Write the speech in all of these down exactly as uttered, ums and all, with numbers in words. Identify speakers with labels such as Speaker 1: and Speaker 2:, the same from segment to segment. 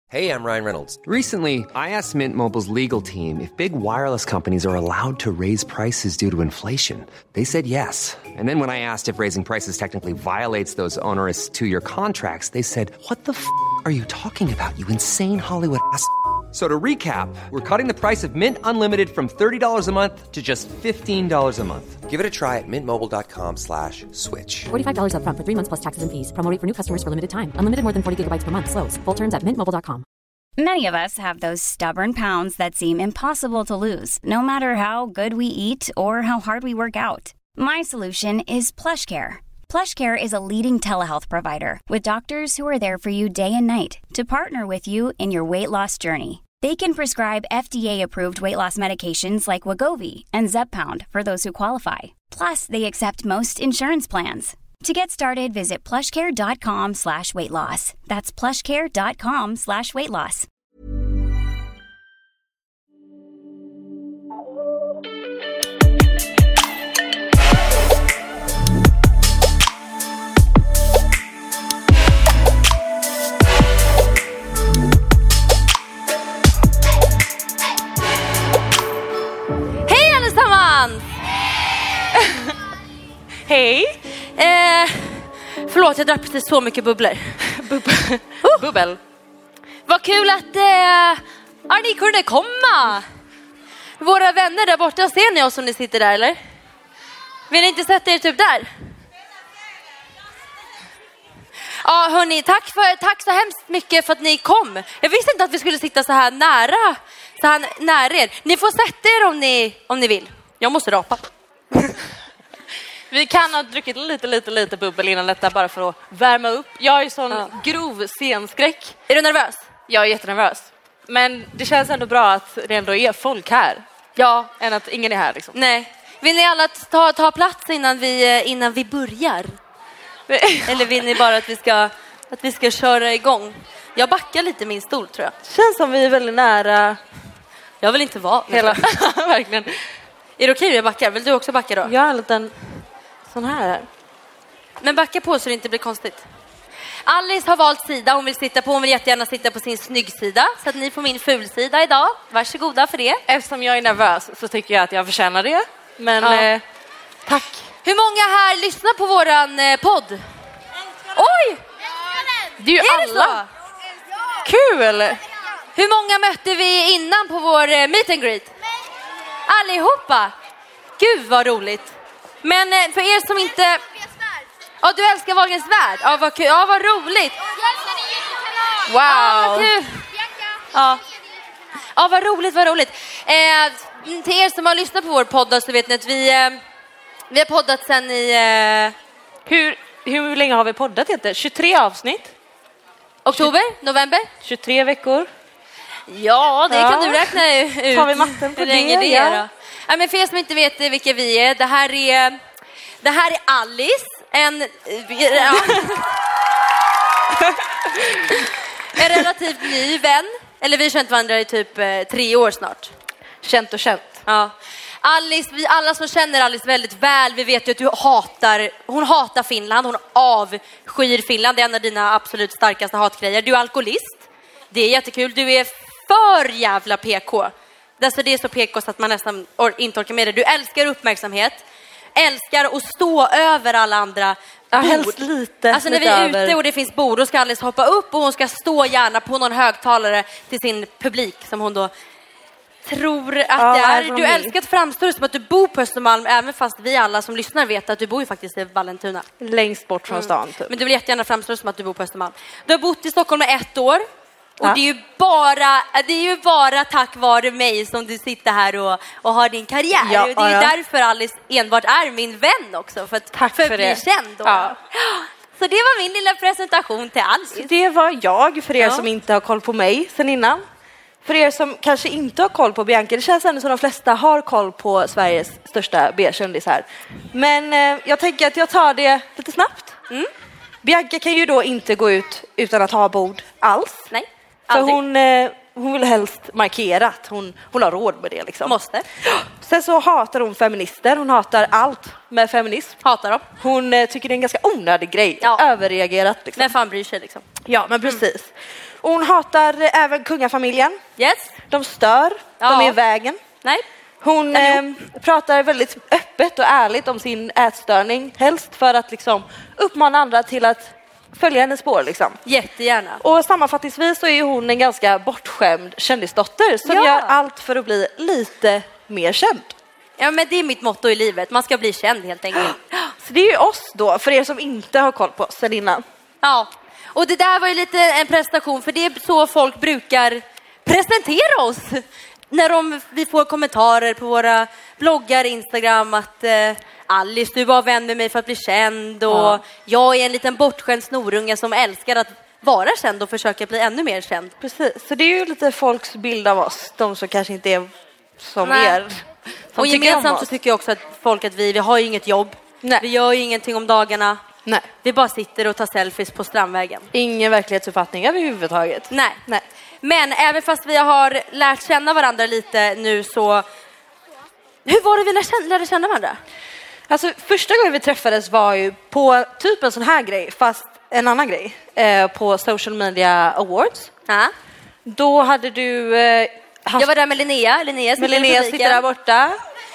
Speaker 1: Hey, I'm Ryan Reynolds.
Speaker 2: Recently, I asked Mint Mobile's legal team if big wireless companies are allowed to raise prices due to inflation. They said yes. And then when I asked if raising prices technically violates those onerous two-year contracts, they said, "What the f*** are you talking about, you insane Hollywood ass?" So to recap, we're cutting the price of Mint Unlimited from thirty dollars a month to just fifteen dollars a month.
Speaker 1: Give it a try at mintmobile.com slash switch.
Speaker 3: forty-five dollars up front for three months plus taxes and fees. Promo rate for new customers for limited time. Unlimited more than forty gigabytes per month. Slows full terms at mint mobile dot com.
Speaker 4: Many of us have those stubborn pounds that seem impossible to lose, no matter how good we eat or how hard we work out. My solution is PlushCare. PlushCare is a leading telehealth provider with doctors who are there for you day and night to partner with you in your weight loss journey. They can prescribe F D A-approved weight loss medications like Wegovy and Zepbound for those who qualify. Plus, they accept most insurance plans. To get started, visit plushcare.com slash weight loss. That's plushcare.com slash weight loss.
Speaker 5: Hej allesammans! Hej! Eh, förlåt, jag drack precis så mycket bubblor. Bubbel. Uh. Bubbel. Vad kul att eh, ja, ni kunde komma. Våra vänner där borta, ser ni oss om ni sitter där eller? Vill ni inte sätta er typ där? Ja hörni, tack, för, tack så hemskt mycket för att ni kom. Jag visste inte att vi skulle sitta så här nära, så här nära er. Ni får sätta er om ni, om ni vill. Jag måste rapa.
Speaker 6: Vi kan ha druckit lite, lite, lite bubbel innan detta bara för att värma upp. Jag är sån ja. grov scenskräck.
Speaker 5: Är du nervös?
Speaker 6: Jag är jättenervös. Men det känns ändå bra att det ändå är folk här.
Speaker 5: Ja.
Speaker 6: Än att ingen är här liksom.
Speaker 5: Nej. Vill ni alla ta, ta plats innan vi, innan vi börjar? Eller vill ni bara att vi ska, att vi ska köra igång? Jag backar lite min stol tror jag.
Speaker 6: Känns som vi är väldigt nära.
Speaker 5: Jag vill inte vara
Speaker 6: hela. Verkligen.
Speaker 5: Är det okej att jag backar? Vill du också backa då?
Speaker 6: Jag har en liten sån här.
Speaker 5: Men backa på så det inte blir konstigt. Alice har valt sida. Hon vill sitta på. Hon vill jättegärna sitta på sin snyggsida. Så att ni får min fulsida idag. Varsågoda för det.
Speaker 6: Eftersom jag är nervös så tycker jag att jag förtjänar det. Men
Speaker 5: ja.
Speaker 6: eh, tack.
Speaker 5: Hur många här lyssnar på våran eh, podd? Oj!
Speaker 6: Det är ju
Speaker 5: är
Speaker 6: alla. Kul!
Speaker 5: Hur många mötte vi innan på vår eh, meet and greet? Allihopa. Gud vad roligt. Men eh, för er som inte... Ja, du älskar Wahlgrens värld. Ja, vad kul. Ja, vad roligt.
Speaker 6: Wow.
Speaker 5: Ja, vad kul. Ja. Ja, vad roligt, vad roligt. Eh, till er som har lyssnat på vår podd så vet ni att vi, eh, vi har poddat sen i... Eh...
Speaker 6: Hur, hur länge har vi poddat heter? tjugotre avsnitt.
Speaker 5: Oktober, november.
Speaker 6: tjugotre veckor.
Speaker 5: Ja, det
Speaker 6: ja.
Speaker 5: kan du räkna ut.
Speaker 6: Tar vi matten på
Speaker 5: hur
Speaker 6: det?
Speaker 5: länge det
Speaker 6: ja.
Speaker 5: är då? Ja, men för er som inte vet vilka vi är. Det här är, det här är Alice. En, ja. en relativt ny vän. Eller vi har känt varandra i typ eh, tre år snart.
Speaker 6: Känt och känt.
Speaker 5: Ja. Alice, vi alla som känner Alice väldigt väl, vi vet ju att du hatar, hon hatar Finland, hon avskyr Finland, det är en av dina absolut starkaste hatgrejer. Du är alkoholist, det är jättekul, du är för jävla P K. Alltså det är så P K så att man nästan or- inte orkar med det. Du älskar uppmärksamhet, älskar att stå över alla andra
Speaker 6: ja,
Speaker 5: bord.
Speaker 6: Helst lite.
Speaker 5: Alltså när vi är ute och det finns bord, då ska Alice hoppa upp och hon ska stå gärna på någon högtalare till sin publik som hon då tror att
Speaker 6: ja,
Speaker 5: det är. Du älskar att framstå som att du bor på Östermalm, även fast vi alla som lyssnar vet att du bor ju faktiskt i Vallentuna.
Speaker 6: Längst bort från stan. Typ.
Speaker 5: Men du vill jättegärna framstå som att du bor på Östermalm. Du har bott i Stockholm i ett år. Och
Speaker 6: ja.
Speaker 5: det är ju bara, det är ju bara tack vare mig som du sitter här och, och har din karriär.
Speaker 6: Ja,
Speaker 5: och det är ju
Speaker 6: ja.
Speaker 5: därför Alice enbart är min vän också. För att,
Speaker 6: tack
Speaker 5: för
Speaker 6: för
Speaker 5: att bli
Speaker 6: det.
Speaker 5: känd då.
Speaker 6: Ja.
Speaker 5: Så det var min lilla presentation till Alice.
Speaker 6: Så det var jag, för er
Speaker 5: ja.
Speaker 6: som inte har koll på mig sen innan. För er som kanske inte har koll på Bianca, det känns ändå som de flesta har koll på Sveriges största B-kändis här. Men eh, jag tänker att jag tar det lite snabbt. Mm. Bianca kan ju då inte gå ut utan att ha bord alls.
Speaker 5: Nej,
Speaker 6: för hon, eh, hon vill helst markera att hon, hon har råd med det. Liksom.
Speaker 5: Måste.
Speaker 6: Sen så hatar hon feminister. Hon hatar allt med feminism.
Speaker 5: Hatar dem.
Speaker 6: Hon eh, tycker det är en ganska onödig grej.
Speaker 5: Ja.
Speaker 6: Överreagerat. Liksom.
Speaker 5: Vem fan bryr sig liksom?
Speaker 6: Ja, men precis. Och hon hatar även kungafamiljen.
Speaker 5: Yes.
Speaker 6: De stör,
Speaker 5: Ja.
Speaker 6: de är i vägen.
Speaker 5: Nej.
Speaker 6: Hon eh, pratar väldigt öppet och ärligt om sin ätstörning. Helst för att liksom uppmana andra till att följa hennes spår. Liksom.
Speaker 5: Jättegärna.
Speaker 6: Och sammanfattningsvis så är hon en ganska bortskämd kändisdotter som
Speaker 5: Ja.
Speaker 6: gör allt för att bli lite mer känd.
Speaker 5: Ja, men det är mitt motto i livet. Man ska bli känd helt enkelt.
Speaker 6: Så det är ju oss då, för er som inte har koll på oss sedan innan.
Speaker 5: Ja, och det där var ju lite en prestation, för det är så folk brukar presentera oss. När de, vi får kommentarer på våra bloggar, Instagram, att eh, Alice, du var vän med mig för att bli känd. Och
Speaker 6: Ja.
Speaker 5: jag är en liten bortskämd snorunge som älskar att vara känd och försöka bli ännu mer känd.
Speaker 6: Precis, så det är ju lite folks bild av oss. De som kanske inte är som
Speaker 5: Nej.
Speaker 6: er. Som
Speaker 5: Och
Speaker 6: tycker om
Speaker 5: gemensamt så
Speaker 6: oss.
Speaker 5: tycker jag också att folk att vi, vi har ju inget jobb.
Speaker 6: Nej.
Speaker 5: Vi gör ju ingenting om dagarna.
Speaker 6: Nej.
Speaker 5: Vi bara sitter och tar selfies på Strandvägen.
Speaker 6: Ingen verklighetsuppfattning överhuvudtaget.
Speaker 5: Nej.
Speaker 6: Nej.
Speaker 5: Men även fast vi har lärt känna varandra lite nu så... Hur var det vi lärde känna, lärde känna varandra?
Speaker 6: Alltså första gången vi träffades var ju på typ en sån här grej, fast en annan grej. Eh, på Social Media Awards.
Speaker 5: Ja.
Speaker 6: Då hade du eh, haft...
Speaker 5: Jag var där med Linnea. Linnea sitter,
Speaker 6: med Linnea
Speaker 5: i
Speaker 6: sitter
Speaker 5: publiken.
Speaker 6: där borta.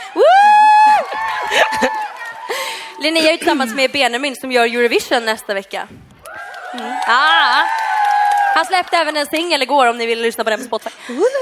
Speaker 5: Linnea är tillsammans med Benjamin som gör Eurovision nästa vecka. Mm. Ah. Han släppte även en singel igår om ni vill lyssna på den på Spotify.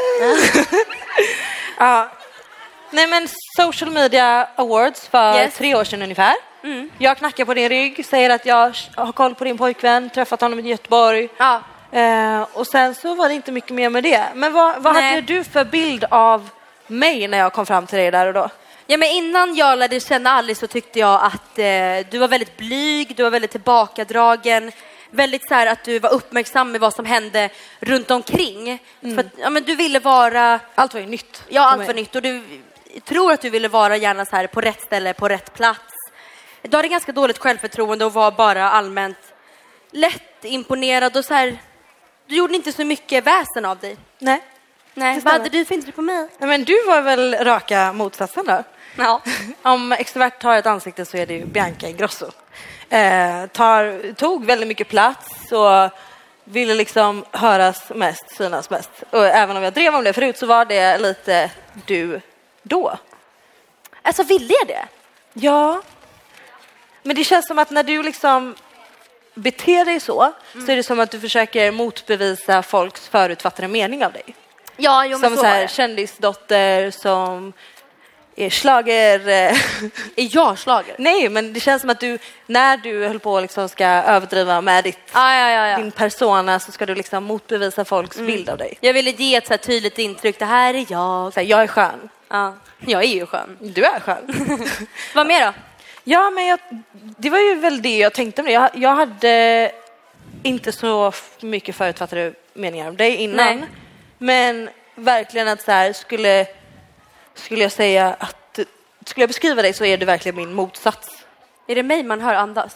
Speaker 6: Ja. Nej men Social Media Awards för
Speaker 5: Yes.
Speaker 6: tre år sedan ungefär.
Speaker 5: Mm.
Speaker 6: Jag knackar på din rygg, säger att jag har koll på din pojkvän, träffat honom i Göteborg.
Speaker 5: Ja.
Speaker 6: Eh, och sen så var det inte mycket mer med det. Men vad, vad
Speaker 5: Nej.
Speaker 6: hade du för bild av mig när jag kom fram till dig där och då?
Speaker 5: Ja, men innan jag lärde känna Alice så tyckte jag att eh, du var väldigt blyg, du var väldigt tillbakadragen. Väldigt så här att du var uppmärksam med vad som hände runt omkring.
Speaker 6: Mm.
Speaker 5: För att, ja, men du ville vara...
Speaker 6: Allt var ju nytt.
Speaker 5: Ja,
Speaker 6: för
Speaker 5: allt
Speaker 6: mig.
Speaker 5: var nytt. Och du tror att du ville vara gärna så här på rätt ställe, på rätt plats. Du hade ganska dåligt självförtroende och var bara allmänt lätt imponerad och så här... Du gjorde inte så mycket väsen av dig.
Speaker 6: Nej.
Speaker 5: Nej,
Speaker 6: Det
Speaker 5: vad
Speaker 6: stämmer.
Speaker 5: hade du för intryck på mig?
Speaker 6: Ja, men du var väl raka motsatsen då?
Speaker 5: Ja.
Speaker 6: Om extrovert har ett ansikte så är det ju Bianca Ingrosso. Eh, tar, tog väldigt mycket plats och ville liksom höras mest, synas mest. Och även om jag drev om det förut så var det lite du då.
Speaker 5: Alltså, ville jag det?
Speaker 6: Ja. Men det känns som att när du liksom beter dig så, mm. så är det som att du försöker motbevisa folks förutfattade mening av dig.
Speaker 5: Ja, jo, men
Speaker 6: Som
Speaker 5: så
Speaker 6: så
Speaker 5: var
Speaker 6: här
Speaker 5: det.
Speaker 6: kändisdotter som är slager. eh,
Speaker 5: Är jag slager?
Speaker 6: Nej, men det känns som att du, när du höll på liksom ska överdriva med ditt,
Speaker 5: Ja, ja, ja, ja.
Speaker 6: din persona så ska du liksom motbevisa folks bild av dig.
Speaker 5: Jag ville ge ett så här tydligt intryck. Det här är jag.
Speaker 6: Så här, jag är skön.
Speaker 5: Ja, jag är ju skön.
Speaker 6: Du är skön.
Speaker 5: Vad mer då?
Speaker 6: Ja, men jag, det var ju väl det jag tänkte om det. Jag, jag hade inte så f- mycket förutfattade meningar om dig innan.
Speaker 5: Nej.
Speaker 6: Men verkligen att så här, skulle, skulle jag säga att skulle jag beskriva dig så är du verkligen min motsats.
Speaker 5: Är det mig man hör andas?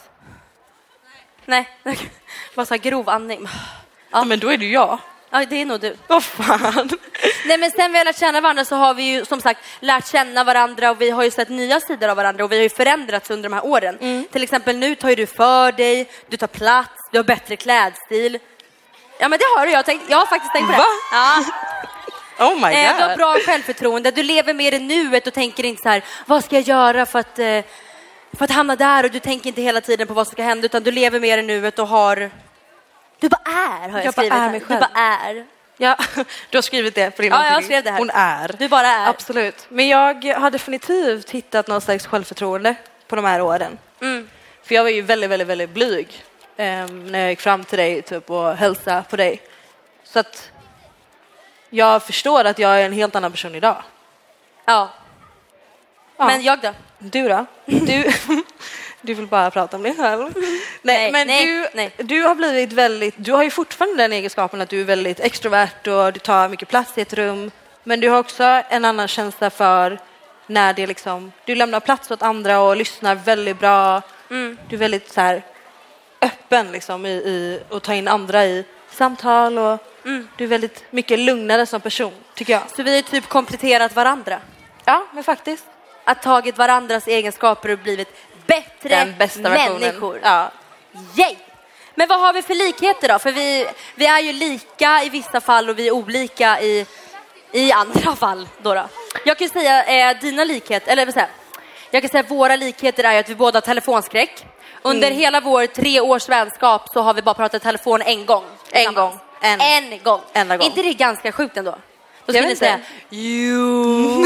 Speaker 5: Nej. Bara så här grov andning.
Speaker 6: Ja, men då är du jag.
Speaker 5: Ja, det är nog du.
Speaker 6: Vad fan?
Speaker 5: Nej, men sen vi har lärt känna varandra så har vi ju som sagt lärt känna varandra och vi har ju sett nya sidor av varandra och vi har ju förändrats under de här åren.
Speaker 6: Mm.
Speaker 5: Till exempel nu tar ju du för dig, du tar plats, du har bättre klädstil. Ja, men det har du. Jag, tänkt, jag har faktiskt tänkt på det.
Speaker 6: Va?
Speaker 5: Ja.
Speaker 6: Oh my god.
Speaker 5: Eh, du har bra självförtroende, du lever mer i nuet och tänker inte så här, vad ska jag göra för att, eh, för att hamna där, och du tänker inte hela tiden på vad som ska hända utan du lever mer i nuet och har... Du bara är, har jag,
Speaker 6: Jag bara
Speaker 5: skrivit
Speaker 6: är
Speaker 5: här.
Speaker 6: mig
Speaker 5: Du
Speaker 6: själv.
Speaker 5: bara är.
Speaker 6: Ja, du har skrivit det på din
Speaker 5: Ja, jag
Speaker 6: anteckning.
Speaker 5: skrev det här.
Speaker 6: Hon är.
Speaker 5: Du bara är.
Speaker 6: Absolut. Men jag har definitivt hittat någon slags självförtroende på de här åren.
Speaker 5: Mm.
Speaker 6: För jag var ju väldigt, väldigt, väldigt blyg um, när jag gick fram till dig typ, och hälsade på dig. Så att jag förstår att jag är en helt annan person idag.
Speaker 5: Ja.
Speaker 6: Ja.
Speaker 5: Men jag då?
Speaker 6: Du då? Du, du vill bara prata om dig själv. Nej,
Speaker 5: Nej,
Speaker 6: men
Speaker 5: nej,
Speaker 6: du,
Speaker 5: nej.
Speaker 6: du har blivit väldigt, du har ju fortfarande den egenskapen att du är väldigt extrovert och du tar mycket plats i ett rum. Men du har också en annan känsla för när det liksom, du lämnar plats åt andra och lyssnar väldigt bra.
Speaker 5: Mm.
Speaker 6: Du är väldigt så här öppen liksom i, i att ta in andra i samtal och
Speaker 5: Mm.
Speaker 6: du är väldigt mycket lugnare som person, tycker jag.
Speaker 5: Så vi har typ kompletterat varandra.
Speaker 6: Ja, men faktiskt.
Speaker 5: Att tagit varandras egenskaper och blivit bättre
Speaker 6: Den bästa versionen.
Speaker 5: människor.
Speaker 6: Ja.
Speaker 5: Yay! Men vad har vi för likheter då? För vi, vi är ju lika i vissa fall och vi är olika i, i andra fall. Då då. Jag kan säga eh, dina likheter, eller vad säger jag kan säga våra likheter är att vi båda har telefonskräck. Under mm. hela vår tre års vänskap så har vi bara pratat telefon en gång.
Speaker 6: En gång.
Speaker 5: En, en gång.
Speaker 6: Enda gång.
Speaker 5: Inte det är ganska sjukt ändå? Då
Speaker 6: ska
Speaker 5: ni säga, jo.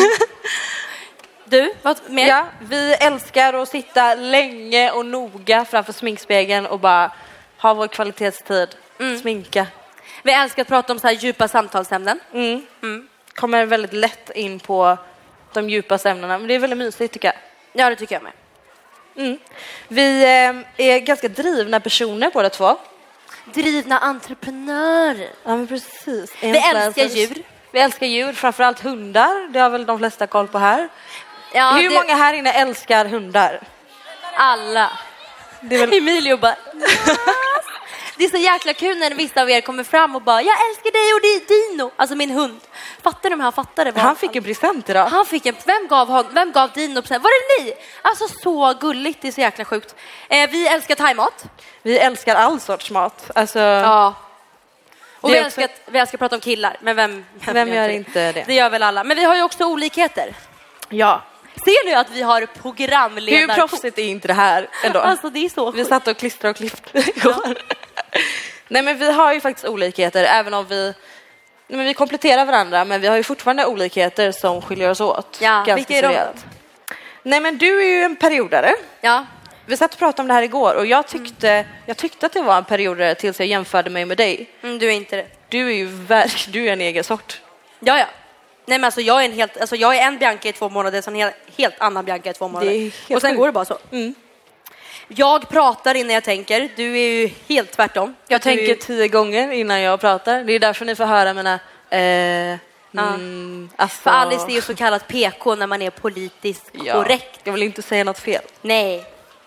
Speaker 5: Du, vad mer?
Speaker 6: Ja, vi älskar att sitta länge och noga framför sminkspegeln och bara ha vår kvalitetstid. Mm. Sminka.
Speaker 5: Vi älskar att prata om så här djupa samtalsämnen.
Speaker 6: Mm. Mm. Kommer väldigt lätt in på de djupaste ämnena. Men det är väldigt mysigt tycker jag.
Speaker 5: Ja, det tycker jag med.
Speaker 6: Mm. Vi eh, är ganska drivna personer båda två.
Speaker 5: Drivna entreprenörer.
Speaker 6: Ja, men precis.
Speaker 5: Vi älskar djur.
Speaker 6: Vi älskar djur, framförallt hundar. Det har väl de flesta koll på här. Ja, Hur det... många här inne älskar hundar?
Speaker 5: Alla.
Speaker 6: Det är väl...
Speaker 5: Emilio bara... Det är så jäkla kul när vissa av er kommer fram och bara, jag älskar dig och det är Dino. Alltså min hund. Fattar de här, fattar det?
Speaker 6: Han fick en present idag.
Speaker 5: Han fick en, vem gav, hon, vem gav Dino present? Var det ni? Alltså så gulligt, det är så jäkla sjukt. Eh, vi älskar thaimat.
Speaker 6: Vi älskar all sorts mat. Alltså...
Speaker 5: Ja. Och vi
Speaker 6: också...
Speaker 5: älskar, vi älskar prata om killar. Men vem,
Speaker 6: vem, vem gör inte det?
Speaker 5: Det gör väl alla. Men vi har ju också olikheter.
Speaker 6: Ja.
Speaker 5: Ser du att vi har programledare?
Speaker 6: Hur proffsigt är inte det här ändå?
Speaker 5: Alltså det är så
Speaker 6: Vi satt och klistrade och klippte igår. Nej, men vi har ju faktiskt olikheter, även om vi... Nej, men vi kompletterar varandra, men vi har ju fortfarande olikheter som skiljer oss åt.
Speaker 5: Ja, vilka är de?
Speaker 6: Nej, men du är ju en periodare.
Speaker 5: Ja.
Speaker 6: Vi satt och pratade om det här igår och jag tyckte, mm. jag tyckte att det var en periodare tills jag jämförde mig med dig.
Speaker 5: Mm, du är inte det.
Speaker 6: Du är ju verk, du är en egen sort.
Speaker 5: Ja, ja. Nej, men alltså jag är en helt, alltså jag är en Bianca i två månader, så en helt, helt annan Bianca i två månader. Och sen går det bara så. Mm. Jag pratar innan jag tänker. Du är ju helt tvärtom.
Speaker 6: Jag
Speaker 5: du...
Speaker 6: tänker tio gånger innan jag pratar. Det är därför ni får höra mina... Eh, ja. mm, alltså...
Speaker 5: För Alice är ju så kallat P K när man är politiskt
Speaker 6: ja.
Speaker 5: korrekt.
Speaker 6: Jag vill inte säga något fel.
Speaker 5: Nej.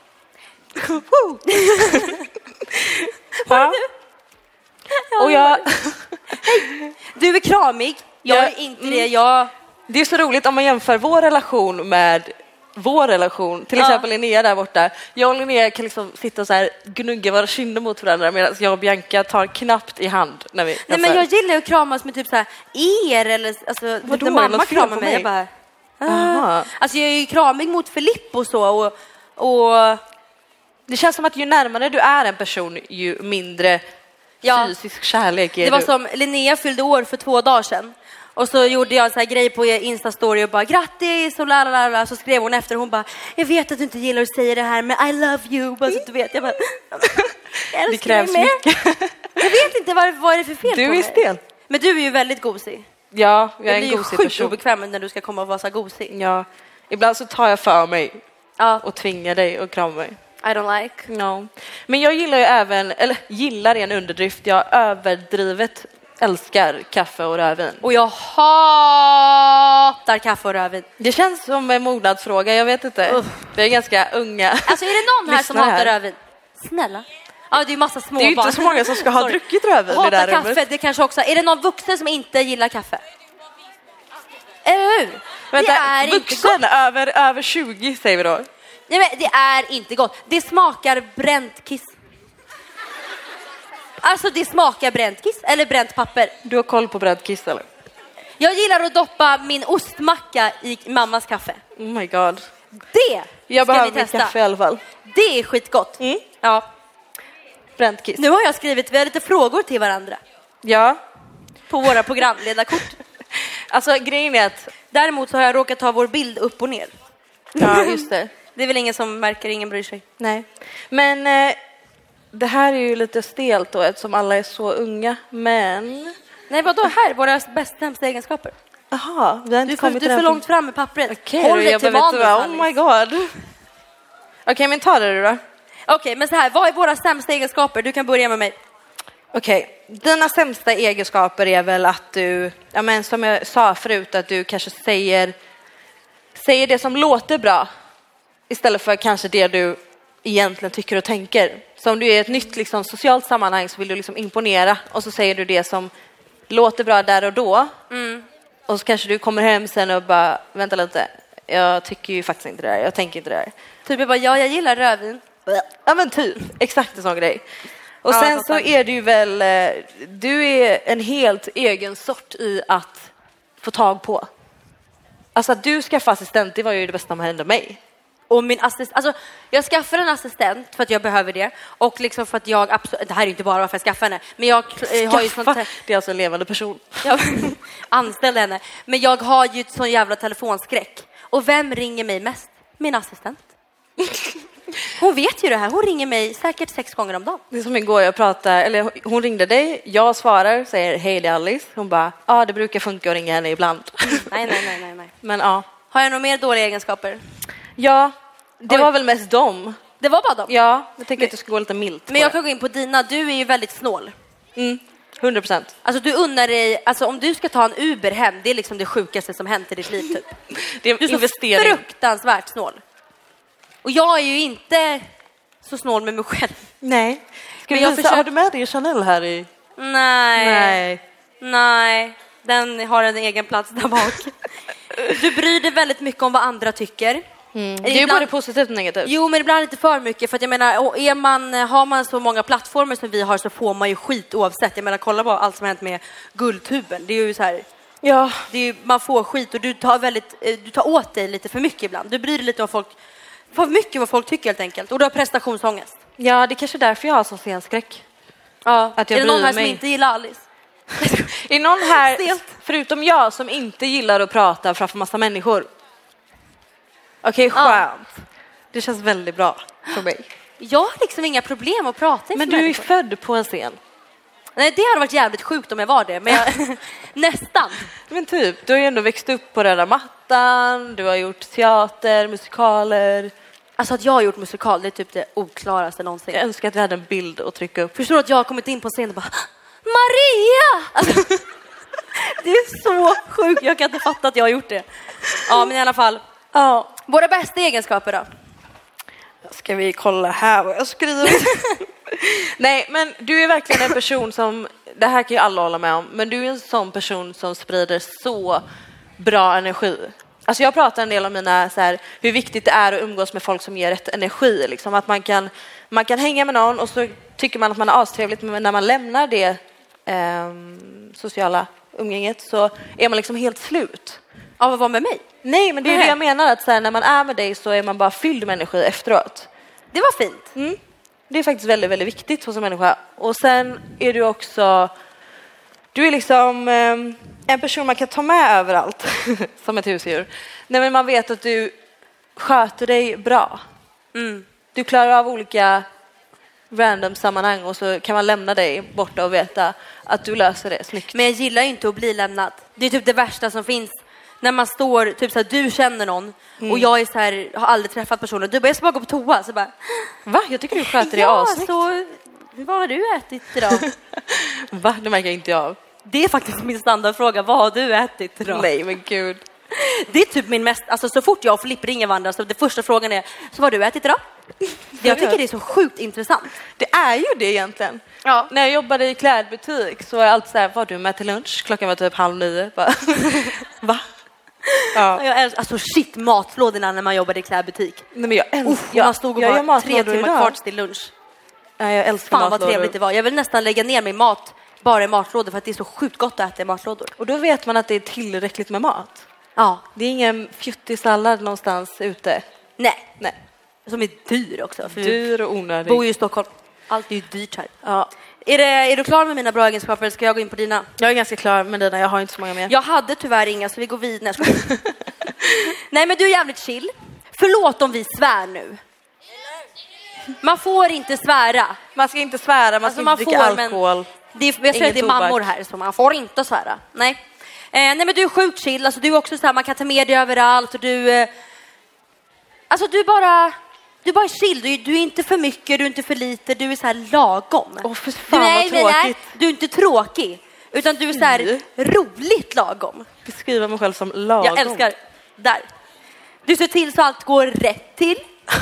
Speaker 6: Ja. Och jag...
Speaker 5: Du är kramig. Jag är inte mm. det. Jag...
Speaker 6: Det är så roligt om man jämför vår relation med... vår relation, till exempel ja. Linnea där borta. Jag och Linnea kan liksom sitta och så här gnugga våra kinder mot varandra medan jag och Bianca tar knappt i hand när vi...
Speaker 5: Nej, men jag gillar att kramas med typ så här er eller alltså
Speaker 6: vadå,
Speaker 5: när mamma kramar mig, mig jag bara ah. Alltså jag är ju kramig mot Filippo och så och, och
Speaker 6: det känns som att ju närmare du är en person ju mindre ja. fysisk kärlek är
Speaker 5: det var
Speaker 6: du.
Speaker 5: Som Linnea fyllde år för två dagar sedan. Och så gjorde jag en sån här grej på Insta-story och bara grattis och lalala. Så skrev hon efter och hon bara, jag vet att du inte gillar att säga det här men I love you. Bara så du vet, jag bara, jag
Speaker 6: det krävs mycket.
Speaker 5: Jag vet inte vad, vad är det för fel
Speaker 6: du
Speaker 5: på
Speaker 6: är
Speaker 5: mig.
Speaker 6: Stel.
Speaker 5: Men du är ju väldigt gosig.
Speaker 6: Ja, jag, jag är en gosig person.
Speaker 5: Jag blir ju sjukt obekväm när du ska komma och vara så gosig.
Speaker 6: Ja, ibland så tar jag för mig
Speaker 5: ja.
Speaker 6: och tvingar dig och krama mig.
Speaker 5: I don't like.
Speaker 6: No. Men jag gillar ju även, eller gillar en underdrift. Jag överdrivet älskar kaffe och rödvin.
Speaker 5: Och jag hatar kaffe och rödvin.
Speaker 6: Det känns som en mognadsfråga, jag vet inte. Uh. Vi är ganska unga.
Speaker 5: Alltså är det någon här som hatar här. rödvin? Snälla. Ja, det är ju massa små
Speaker 6: barn. Det är ju
Speaker 5: barn.
Speaker 6: inte så många som ska ha druckit rödvin
Speaker 5: hatar
Speaker 6: i det där
Speaker 5: kaffe,
Speaker 6: rummet.
Speaker 5: Det kanske också. Är det någon vuxen som inte gillar kaffe? Eller hur?
Speaker 6: Vänta,
Speaker 5: det är
Speaker 6: vuxen
Speaker 5: inte
Speaker 6: över, över tjugo säger vi då.
Speaker 5: Nej, men det är inte gott. Det smakar bränt kiss. Alltså det smakar bränt kiss eller bränt papper.
Speaker 6: Du har koll på bränt kiss eller?
Speaker 5: Jag gillar att doppa min ostmacka i mammas kaffe.
Speaker 6: Oh my god.
Speaker 5: Det
Speaker 6: jag
Speaker 5: ska
Speaker 6: behöver
Speaker 5: ni testa.
Speaker 6: Kaffe i alla fall.
Speaker 5: Det är skitgott.
Speaker 6: Mm.
Speaker 5: Ja.
Speaker 6: Bränt kiss.
Speaker 5: Nu har jag skrivit, vi har lite frågor till varandra.
Speaker 6: Ja.
Speaker 5: På våra programledarkort.
Speaker 6: Alltså grejen är att...
Speaker 5: Däremot så har jag råkat ta vår bild upp och ner.
Speaker 6: Ja, just det.
Speaker 5: Det är väl ingen som märker, ingen bryr sig.
Speaker 6: Nej. Men... Eh... Det här är ju lite stelt då eftersom alla är så unga, men...
Speaker 5: Nej, vadå här? Våra bästa sämsta egenskaper.
Speaker 6: Jaha, vi har inte
Speaker 5: du får,
Speaker 6: kommit
Speaker 5: Du är för långt fram med pappret.
Speaker 6: Okej, okay, Håll dig till manus, Oh my god. Okej, okay, men ta det då. Okej,
Speaker 5: okay, men så här, vad är våra sämsta egenskaper? Du kan börja med mig.
Speaker 6: Okej, okay. Dina sämsta egenskaper är väl att du... Ja, men som jag sa förut, att du kanske säger... Säger det som låter bra. Istället för kanske det du... egentligen tycker och tänker. Så om du är i ett nytt liksom, socialt sammanhang så vill du liksom imponera och så säger du det som låter bra där och då. Mm. Och så kanske du kommer hem sen och bara, vänta lite, jag tycker ju faktiskt inte det där, jag tänker inte det där.
Speaker 5: Typ jag bara, ja jag gillar rödvin.
Speaker 6: Ja men typ, exakt en sån grej. Och
Speaker 5: Ja,
Speaker 6: sen
Speaker 5: så
Speaker 6: så
Speaker 5: tack.
Speaker 6: är du ju väl, eh, du är en helt egen sort i att få tag på. Alltså att du skaffar assistent, det var ju det bästa som hände mig.
Speaker 5: Och min assistent, alltså jag skaffar en assistent för att jag behöver det och liksom för att jag absolut, det här är inte bara varför jag skaffar henne, men jag eh, har ju sånt
Speaker 6: Skaffa,
Speaker 5: här,
Speaker 6: det är alltså en levande person.
Speaker 5: jag anställde henne, men jag har ju ett sån jävla telefonskräck. Och vem ringer mig mest? Min assistent. Hon vet ju det här, hon ringer mig säkert sex gånger om dagen.
Speaker 6: Det är som igår jag pratade, eller hon ringde dig, jag svarar, säger hej det är Alice. Hon bara, ja ah, det brukar funka att ringa henne ibland.
Speaker 5: Nej, nej, nej, nej, nej.
Speaker 6: Men ja.
Speaker 5: Har jag några mer dåliga egenskaper?
Speaker 6: Ja, det
Speaker 5: Oj.
Speaker 6: var väl mest dem.
Speaker 5: Det var bara dem.
Speaker 6: Ja, jag tänker att du ska gå lite milt på
Speaker 5: Men jag
Speaker 6: det.
Speaker 5: kan gå in på dina, du är ju väldigt snål.
Speaker 6: Mm, hundra procent.
Speaker 5: Alltså du unnar dig, alltså om du ska ta en Uber hem, det är liksom det sjukaste som hänt i ditt liv typ.
Speaker 6: Det är en
Speaker 5: Du är så
Speaker 6: investering.
Speaker 5: fruktansvärt snål. Och jag är ju inte så snål med mig själv.
Speaker 6: Nej. Ska
Speaker 5: Men
Speaker 6: vi
Speaker 5: jag
Speaker 6: visa,
Speaker 5: försöker-
Speaker 6: har du med dig Chanel här i?
Speaker 5: Nej.
Speaker 6: Nej.
Speaker 5: Nej. Den har en egen plats där bak. Du bryr dig väldigt mycket om vad andra tycker.
Speaker 6: Mm. Det är ju
Speaker 5: Ibland-
Speaker 6: både positivt och negativt.
Speaker 5: Jo, men ibland inte för mycket. För att jag menar, och är man, har man så många plattformar som vi har så får man ju skit oavsett. Jag menar, kolla på allt som har hänt med Guldtuben. Det är ju så här,
Speaker 6: Ja.
Speaker 5: det är ju, man får skit och du tar, väldigt, eh, du tar åt dig lite för mycket ibland. Du bryr dig lite om folk, för mycket vad folk tycker helt enkelt. Och du har prestationsångest.
Speaker 6: Ja, det är kanske därför jag har sån scenskräck.
Speaker 5: Ja.
Speaker 6: Att jag
Speaker 5: är det någon
Speaker 6: bryr
Speaker 5: här
Speaker 6: mig.
Speaker 5: som inte gillar Alice?
Speaker 6: Är någon här,
Speaker 5: Stelt.
Speaker 6: förutom jag, som inte gillar att prata framför massa människor? Okej,
Speaker 5: Ja.
Speaker 6: skönt. Det känns väldigt bra för mig.
Speaker 5: Jag har liksom inga problem att prata inför
Speaker 6: Men du är
Speaker 5: människor.
Speaker 6: född på en scen.
Speaker 5: Nej, det hade varit jävligt sjukt om jag var det. Men jag, nästan.
Speaker 6: Men typ, du har ju ändå växt upp på röda mattan, du har gjort teater, musikaler.
Speaker 5: Alltså att jag har gjort musikal, det är typ det oklaraste någonsin.
Speaker 6: Jag önskar att vi hade en bild att trycka upp.
Speaker 5: Förstår att jag har kommit in på scenen och bara Maria! Alltså, det är så sjukt, jag kan inte fatta att jag har gjort det. Ja, men i alla fall.
Speaker 6: Ja.
Speaker 5: Våra bästa egenskaper då?
Speaker 6: Ska vi kolla här vad jag skriver? Nej, men du är verkligen en person som, det här kan ju alla hålla med om, men du är en sån person som sprider så bra energi. Alltså jag pratar en del om mina, så här, hur viktigt det är att umgås med folk som ger rätt energi. Liksom. Att man kan, man kan hänga med någon och så tycker man att man är astrevligt, men när man lämnar det eh, sociala umgänget så är man liksom helt slut.
Speaker 5: Av att vara med mig?
Speaker 6: Nej, men det är
Speaker 5: Nej.
Speaker 6: det jag menar, att så här, när man är med dig så är man bara fylld med energi efteråt.
Speaker 5: Det var fint.
Speaker 6: Mm. Det är faktiskt väldigt, väldigt viktigt hos en människa. Och sen är du också, du är liksom eh, en person man kan ta med överallt som ett husdjur. Nej, men man vet att du sköter dig bra.
Speaker 5: Mm.
Speaker 6: Du klarar av olika random sammanhang och så kan man lämna dig borta och veta att du löser det snyggt.
Speaker 5: Men jag gillar ju inte att bli lämnad. Det är typ det värsta som finns. När man står, typ så här, du känner någon och jag är så här, har aldrig träffat personen. Du bara, jag ska bara gå på toa. Så bara,
Speaker 6: Va? Jag tycker du sköter dig
Speaker 5: ja,
Speaker 6: assnyggt.
Speaker 5: så vad har du ätit idag?
Speaker 6: Va? Det märker jag inte av.
Speaker 5: Det är faktiskt min standardfråga. Vad har du ätit idag?
Speaker 6: Nej, men gud.
Speaker 5: Det är typ min mest, alltså så fort jag och Filip ringer varandra så det första frågan är, så vad har du ätit idag? Jag tycker det är så sjukt intressant.
Speaker 6: Det är ju det egentligen.
Speaker 5: Ja.
Speaker 6: När jag jobbade i klädbutik så var jag alltid så här, vad har du med till lunch? Klockan var typ halv nio. Bara, va? Ja.
Speaker 5: Jag älskar, alltså shit, matlådorna när man jobbade i klädbutik.
Speaker 6: Nej, men jag älskar,
Speaker 5: Uff,
Speaker 6: jag,
Speaker 5: man stod och
Speaker 6: jag gör
Speaker 5: bara
Speaker 6: matlådor
Speaker 5: tre timmar
Speaker 6: idag.
Speaker 5: kvar till lunch.
Speaker 6: Nej, jag älskar
Speaker 5: Fan vad
Speaker 6: matlådor.
Speaker 5: trevligt det var. Jag vill nästan lägga ner min mat bara i matlådor för att det är så sjukt gott att äta i matlådor.
Speaker 6: Och då vet man att det är tillräckligt med mat.
Speaker 5: Ja.
Speaker 6: Det är ingen fjuttig sallad någonstans ute.
Speaker 5: Nej,
Speaker 6: Nej.
Speaker 5: som är dyr också. För
Speaker 6: Dyr och
Speaker 5: vi
Speaker 6: onödig.
Speaker 5: bor ju i Stockholm. Allt är ju dyrt här.
Speaker 6: Ja.
Speaker 5: Är, det, är du klar med mina bra egenskaper eller ska jag gå in på dina?
Speaker 6: Jag är ganska klar med dina, jag har inte så många mer.
Speaker 5: Jag hade tyvärr inga så vi går vidare. Nej, jag skojar. Nej, men du är jävligt chill. Förlåt om vi svär nu. Man får inte svära.
Speaker 6: Man ska inte svära, man ska
Speaker 5: Alltså,
Speaker 6: inte
Speaker 5: man
Speaker 6: dricka
Speaker 5: får, men
Speaker 6: alkohol.
Speaker 5: Det är, jag säger att det är
Speaker 6: tobak.
Speaker 5: mammor här så man får inte svära. Nej. Eh, nej men du är sjukt chill. Alltså, du är också så här, man kan ta med dig överallt och du... Eh, alltså du är bara... Du är bara chill. Du, du är inte för mycket, du är inte för lite. Du är så här lagom.
Speaker 6: Åh, för fan
Speaker 5: du, nej,
Speaker 6: vad
Speaker 5: nej,
Speaker 6: tråkigt.
Speaker 5: nej, du är inte tråkig. Utan du är så här roligt lagom.
Speaker 6: Beskriva mig själv som lagom.
Speaker 5: Jag älskar... Där. Du ser till så allt går rätt till.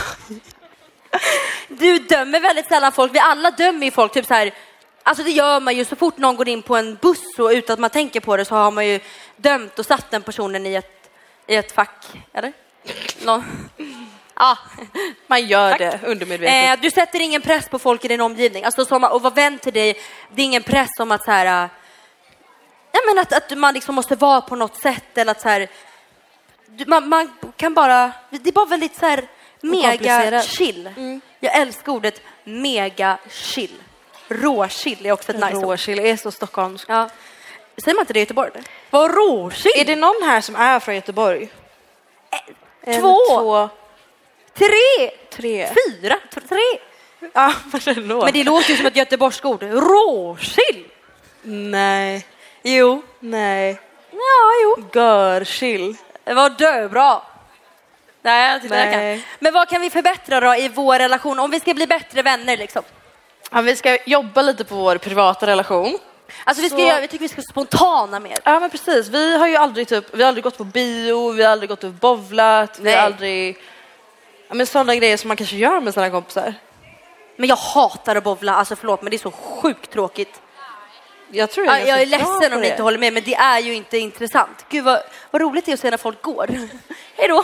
Speaker 5: Du dömer väldigt sällan folk. Vi alla dömer ju folk typ så här. Alltså det gör man ju så fort någon går in på en buss och utan att man tänker på det så har man ju dömt och satt den personen i ett, i ett fack. Eller? Någon. Ja.
Speaker 6: Man gör
Speaker 5: Tack.
Speaker 6: det undermedvetet.
Speaker 5: Eh, du sätter ingen press på folk i din omgivning. Alltså som att vara vän till dig, det är ingen press om att så här... Ja, men att, att man liksom måste vara på något sätt eller att så här... Man, man kan bara... Det är bara väldigt så här mega chill. Mm. Jag älskar ordet mega chill. Råchill är också ett nice ord.
Speaker 6: Råchill är så stockholmskt.
Speaker 5: Ja. Säger man inte det i Göteborg? Vad råchill?
Speaker 6: Är det någon här som är från Göteborg?
Speaker 5: En, två, två, tre,
Speaker 6: tre,
Speaker 5: fyra, tre.
Speaker 6: Ja, vad det låter.
Speaker 5: Men det låter ju som ett göteborgskt ord. Råchill.
Speaker 6: Nej.
Speaker 5: Jo.
Speaker 6: Nej.
Speaker 5: Ja, jo.
Speaker 6: Görchill.
Speaker 5: Det var dö bra. Nej, jag Nej. Kan. Men vad kan vi förbättra då i vår relation? Om vi ska bli bättre vänner liksom.
Speaker 6: Ja, vi ska jobba lite på vår privata relation.
Speaker 5: Alltså vi ska göra, vi tycker vi ska spontana mer.
Speaker 6: Ja, men precis. Vi har ju aldrig typ, vi har aldrig gått på bio, vi har aldrig gått och bowlat, vi har aldrig, ja, men sådana grejer som man kanske gör med sina kompisar.
Speaker 5: Men jag hatar att bowla, alltså förlåt, men det är så sjukt tråkigt.
Speaker 6: Jag tror jag,
Speaker 5: ja, jag är ledsen om ni inte håller med, men det är ju inte intressant. Gud vad, vad roligt det är att se när folk går. Hej då.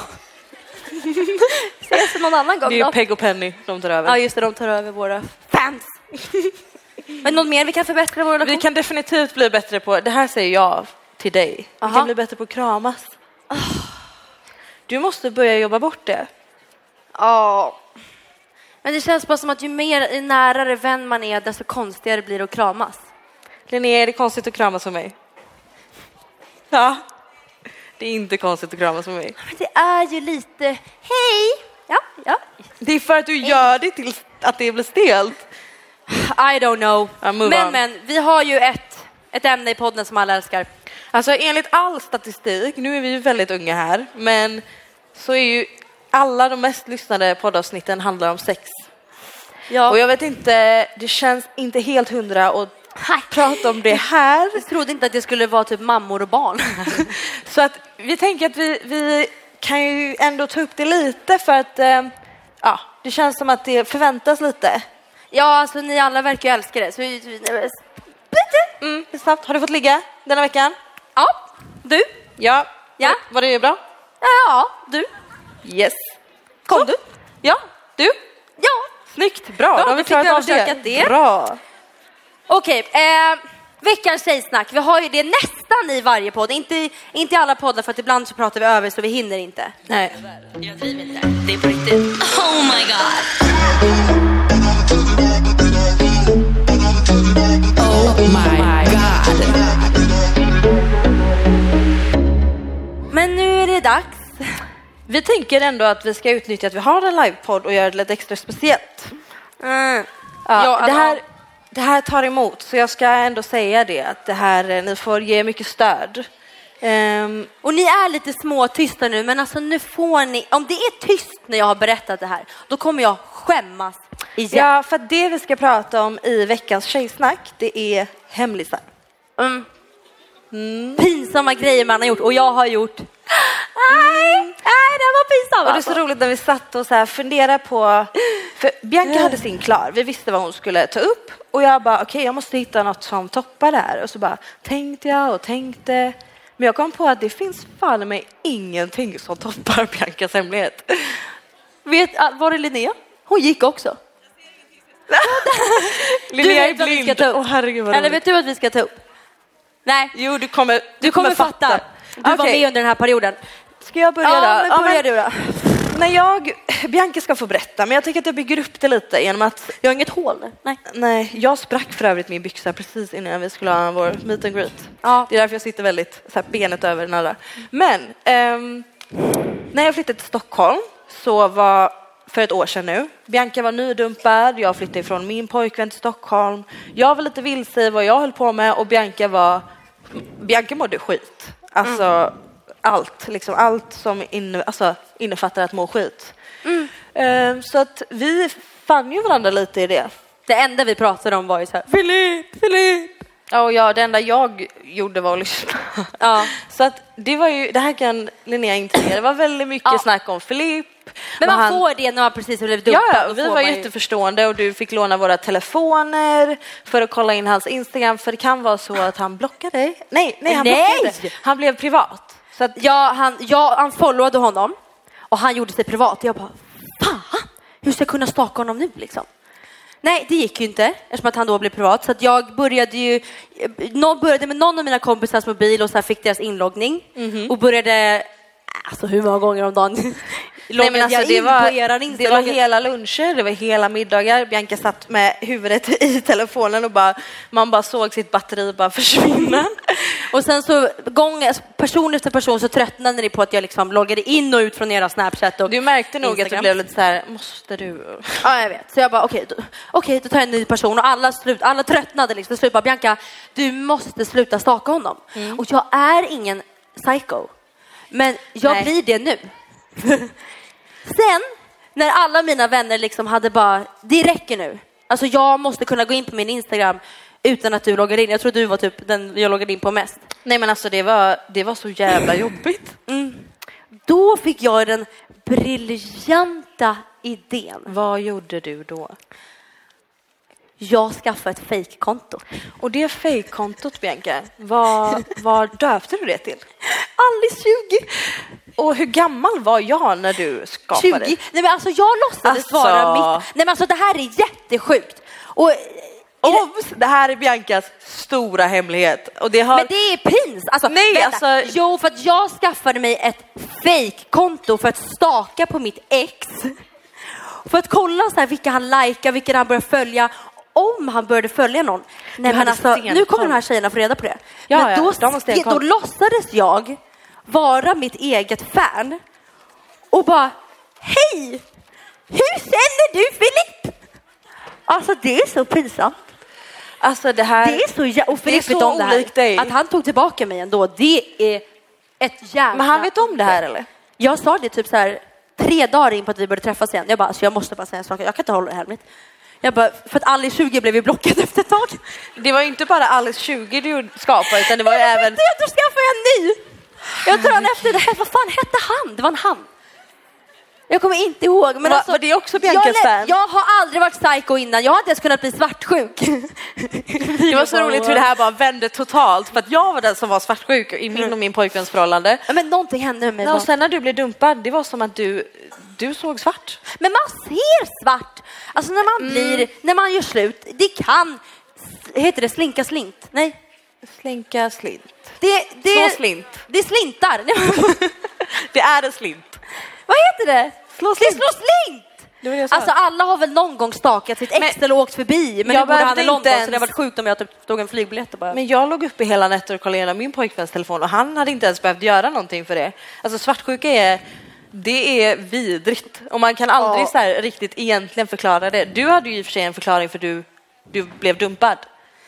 Speaker 5: Ses någon annan gång.
Speaker 6: Det är ju Peg och Penny de tar över.
Speaker 5: Ja, just det, de tar över våra fans. Men något mer vi kan förbättra vår relation?
Speaker 6: Vi kan definitivt bli bättre på, det här säger jag till dig. Aha. Vi kan bli bättre på att kramas. Oh. Du måste börja jobba bort det.
Speaker 5: Ja. Oh. Men det känns bara som att ju mer närare vän man är, desto konstigare blir det att kramas.
Speaker 6: Linnea, är det konstigt att kramas med mig? Ja. Det är inte konstigt att kramas med mig.
Speaker 5: Men det är ju lite, hej. Ja, ja.
Speaker 6: Det är för att du hej. Gör det till att det blir stelt.
Speaker 5: I don't know. Men, men vi har ju ett, ett ämne i podden som alla älskar.
Speaker 6: Alltså enligt all statistik, nu är vi ju väldigt unga här, men så är ju alla de mest lyssnade poddavsnitten handlar om sex. Ja. Och jag vet inte, det känns inte helt hundra att prata om det här.
Speaker 5: Jag trodde inte att det skulle vara typ mammor och barn.
Speaker 6: Så att vi tänker att vi, vi kan ju ändå ta upp det lite för att eh, ja, det känns som att det förväntas lite.
Speaker 5: Ja, alltså ni alla verkar ju älska det. Så vi,
Speaker 6: mm, snabbt. Har du fått ligga denna veckan?
Speaker 5: Ja. Du?
Speaker 6: Ja.
Speaker 5: Ja.
Speaker 6: Var det bra?
Speaker 5: Ja, du.
Speaker 6: Yes.
Speaker 5: Kom
Speaker 6: så.
Speaker 5: Du?
Speaker 6: Ja, du?
Speaker 5: Ja.
Speaker 6: Snyggt, bra.
Speaker 5: Ja,
Speaker 6: då har vi klarat av det.
Speaker 5: det.
Speaker 6: Bra.
Speaker 5: Okej, eh, veckans tjejsnack. Vi har ju det nästan i varje podd. Inte, inte i alla poddar, för att ibland så pratar vi över så vi hinner inte.
Speaker 6: Nej.
Speaker 5: Jag driver inte. Det är på riktigt. Oh my god.
Speaker 7: Oh my god.
Speaker 5: Men nu är det dags.
Speaker 6: Vi tänker ändå att vi ska utnyttja att vi har en livepodd och göra det lite extra speciellt.
Speaker 5: Mm.
Speaker 6: Ja, ja, det, här, det här tar emot, så jag ska ändå säga det. Att det här, ni får ge mycket stöd. Um,
Speaker 5: och ni är lite små tysta nu, men alltså nu får ni, om det är tyst när jag har berättat det här, då kommer jag skämmas igen.
Speaker 6: Ja, för det vi ska prata om i veckans tjejsnack, det är hemlisar.
Speaker 5: Mm. Mm. Pinsamma grejer man har gjort, och jag har gjort. Nej, mm. nej, det var pinsamt.
Speaker 6: Och det är så roligt när vi satt och så här funderade på, för Bianca hade sin klar, vi visste vad hon skulle ta upp, och jag bara, okej, okay, jag måste hitta något som toppar det här. Och så bara tänkte jag och tänkte, men jag kom på att det finns fan med ingenting som toppar Biancas hemlighet.
Speaker 5: Vet, var det Linnea? Hon gick också.
Speaker 6: Linnea är blind.
Speaker 5: Oh, herregud, eller vet du vad vi ska ta upp? Nej.
Speaker 6: Jo, du kommer, du,
Speaker 5: du kommer, kommer fatta. fatta. Du okay. var med under den här perioden.
Speaker 6: Ska jag börja
Speaker 5: ja,
Speaker 6: då?
Speaker 5: Men börja ja, men,
Speaker 6: du då. När jag, Bianca ska få berätta, men jag tänker att jag bygger upp det lite genom att...
Speaker 5: Jag har inget hål. Nej.
Speaker 6: Nej, jag sprack för övrigt min byxa precis innan vi skulle ha vår meet and greet.
Speaker 5: Ja.
Speaker 6: Det är därför jag sitter väldigt så här, benet över den andra. Men um, när jag flyttade till Stockholm så var... för ett år sedan nu. Bianca var nydumpad, jag flyttade ifrån min pojkvän till Stockholm. Jag var lite vilse i vad jag höll på med, och Bianca var... Bianca mådde skit. Alltså mm. allt, liksom allt som inne, alltså, innefattar att må skit. Mm. Uh, så att vi fann ju varandra lite i det.
Speaker 5: Det enda vi pratade om var ju så här, Filip, Filip.
Speaker 6: Ja, och ja, det enda jag gjorde var att lyssna.
Speaker 5: Ja.
Speaker 6: Så att det var ju, det här kan Linnea inte säga. Det var väldigt mycket ja. snack om Filip.
Speaker 5: Men man han... får det när man precis har blivit dumpad.
Speaker 6: Ja, vi var jätteförstående ju... och du fick låna våra telefoner för att kolla in hans Instagram, för det kan vara så att han blockar dig. Nej, nej, han
Speaker 5: nej.
Speaker 6: blockade. Han blev privat.
Speaker 5: Så att ja, han, ja, han followade honom och han gjorde sig privat. Jag bara, hur ska jag kunna stalka honom nu liksom? Nej, det gick ju inte eftersom att han då blev privat. Så att jag började ju någon började med någon av mina kompisars mobil och så här fick deras inloggning. Mm-hmm. Och började, alltså hur många gånger om dagen
Speaker 6: Nej, men alltså, det, var, det var
Speaker 5: loggen.
Speaker 6: hela luncher, det var hela middagar. Bianca satt med huvudet i telefonen och bara, man bara såg sitt batteri bara försvinna.
Speaker 5: Och sen så gång, person efter person så tröttnade ni på att jag liksom loggade in och ut från era Snapchat och
Speaker 6: du märkte nog
Speaker 5: Instagram.
Speaker 6: Att det blev lite så här, måste du?
Speaker 5: Ja, jag vet. Så jag bara, okej, okay, då, okay, då tar jag en ny person. Och alla, slut, alla tröttnade liksom. Så slut bara, Bianca, du måste sluta staka honom. Mm. Och jag är ingen psycho. Men jag Nej. blir det nu. Sen, när alla mina vänner liksom hade bara, det räcker nu. Alltså jag måste kunna gå in på min Instagram utan att du loggar in. Jag tror du var typ den jag loggade in på mest.
Speaker 6: Nej, men alltså det var, det var så jävla jobbigt.
Speaker 5: Mm. Då fick jag den briljanta idén.
Speaker 6: Vad gjorde du då?
Speaker 5: Jag skaffade ett fake-konto.
Speaker 6: Och det fake-kontot, Bianca, vad, vad döpte du det till?
Speaker 5: Alice tjugo.
Speaker 6: Och hur gammal var jag när du skapade
Speaker 5: tjugo.
Speaker 6: det?
Speaker 5: Nej, men alltså jag låtsades
Speaker 6: alltså...
Speaker 5: vara mitt... Nej, men alltså det här är jättesjukt. Och...
Speaker 6: Obs, det här är Biancas stora hemlighet. Och det har...
Speaker 5: Men det är prins. Alltså,
Speaker 6: Nej, alltså...
Speaker 5: Jo, för att jag skaffade mig ett fake-konto för att staka på mitt ex. För att kolla så här, vilka han likar, vilka han börjar följa. Om han började följa någon. Nej, men alltså, nu kommer de här tjejerna få reda på det.
Speaker 6: Ja,
Speaker 5: men då,
Speaker 6: ja, de
Speaker 5: då låtsades jag vara mitt eget fan. Och bara, hej! Hur känner du Filip? Alltså det är så pinsamt.
Speaker 6: Alltså det här...
Speaker 5: Det är så jä- och Filip vet om det här. Dig. Att han tog tillbaka mig ändå, det är ett jävla...
Speaker 6: Men han vet om det här eller?
Speaker 5: Jag sa det typ så här tre dagar in på att vi började träffas igen. Jag bara, alltså jag måste bara säga en sak. Jag kan inte hålla det här med. Jag bara, för att Alice tjugo blev ju blockad efter ett tag.
Speaker 6: Det var ju inte bara Alice tjugo du skapade, utan det var ju
Speaker 5: jag
Speaker 6: även...
Speaker 5: Inte, då skaffade jag en ny! Jag tror han efter det här, vad fan hette han? Det var en han. Jag kommer inte ihåg. Men
Speaker 6: Va,
Speaker 5: alltså,
Speaker 6: var det också Biancas fan?
Speaker 5: Jag har aldrig varit psycho innan. Jag har inte ens kunnat bli svartsjuk.
Speaker 6: Det var så roligt hur det här bara vände totalt. För att jag var den som var svartsjuk i min och min pojkväns förhållande.
Speaker 5: Men någonting hände med mig.
Speaker 6: Ja, och sen när du blev dumpad, det var som att du, du såg svart.
Speaker 5: Men man ser svart. Alltså när man blir, mm. när man gör slut. Det kan, heter det slinka slint? Nej.
Speaker 6: Slinka slint.
Speaker 5: Det, det,
Speaker 6: Slå slint.
Speaker 5: Det slintar.
Speaker 6: Det är en slint.
Speaker 5: Vad heter det? Slå slint. Slå slint.
Speaker 6: Det var det jag sa.
Speaker 5: Alltså alla har väl någon gång stakat sitt ex eller åkt förbi. Men
Speaker 6: jag
Speaker 5: nu bor han i London
Speaker 6: ens...
Speaker 5: så det har varit sjukt om jag typ tog en flygbiljett och bara...
Speaker 6: Men jag låg uppe hela nätter och kollade igenom min pojkväns telefon och han hade inte ens behövt göra någonting för det. Alltså svartsjuka är... Det är vidrigt. Och man kan aldrig ja. så här riktigt egentligen förklara det. Du hade ju i och för sig en förklaring för du, du blev dumpad.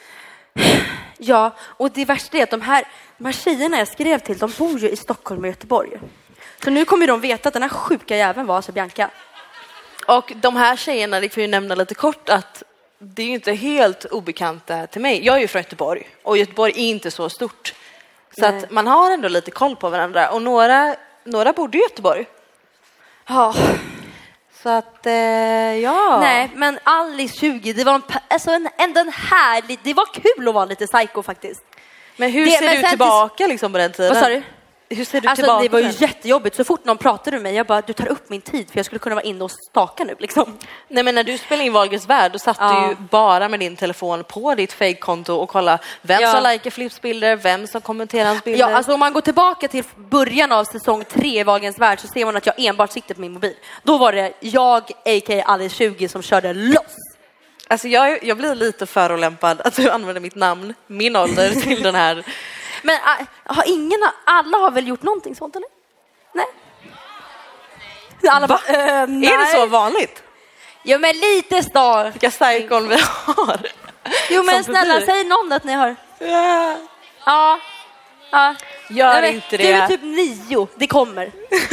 Speaker 5: Ja, och det värsta är att de här, de här tjejerna jag skrev till, de bor ju i Stockholm och Göteborg. Så nu kommer de veta att den här sjuka jäveln var alltså Bianca.
Speaker 6: Och de här tjejerna, det får ju nämna lite kort att det är ju inte helt obekanta till mig. Jag är ju från Göteborg och Göteborg är inte så stort. Så Nej. Att man har ändå lite koll på varandra. Och några, några bodde i Göteborg.
Speaker 5: Ja.
Speaker 6: Så att, eh, ja.
Speaker 5: Nej, men Alice tjugo, det var en, alltså en, ändå en härlig... Det var kul att vara lite psycho faktiskt.
Speaker 6: Men hur
Speaker 5: det,
Speaker 6: ser
Speaker 5: men
Speaker 6: du tillbaka liksom på den tiden?
Speaker 5: Vad sa du?
Speaker 6: Hur ser du
Speaker 5: alltså,
Speaker 6: tillbaka?
Speaker 5: Det var ju jättejobbigt. Så fort någon pratade med mig, jag bara, du tar upp min tid för jag skulle kunna vara inne och staka nu liksom.
Speaker 6: Nej, men när du spelade in Wahlgrens värld, då satt ja. du ju bara med din telefon på ditt fake-konto och kolla vem ja. som likar Flips bilder, vem som kommenterar hans bilder.
Speaker 5: Ja, alltså om man går tillbaka till början av säsong tre i Wahlgrens värld så ser man att jag enbart sitter på min mobil. Då var det jag, a k a. Alice tjugo, som körde loss.
Speaker 6: Alltså jag, jag blir lite förolämpad att du använder mitt namn, min ålder till den här...
Speaker 5: Men äh, har ingen, alla har väl gjort någonting sånt eller? Nej. Alla bara, äh, nej.
Speaker 6: Är det så vanligt?
Speaker 5: Ja, men lite start.
Speaker 6: Vilka psykon vi har.
Speaker 5: Jo, men snälla, publik. Säg någon att ni har.
Speaker 6: Ja.
Speaker 5: Ja. Ja.
Speaker 6: Gör
Speaker 5: nej,
Speaker 6: inte det.
Speaker 5: Du är typ nio, det kommer.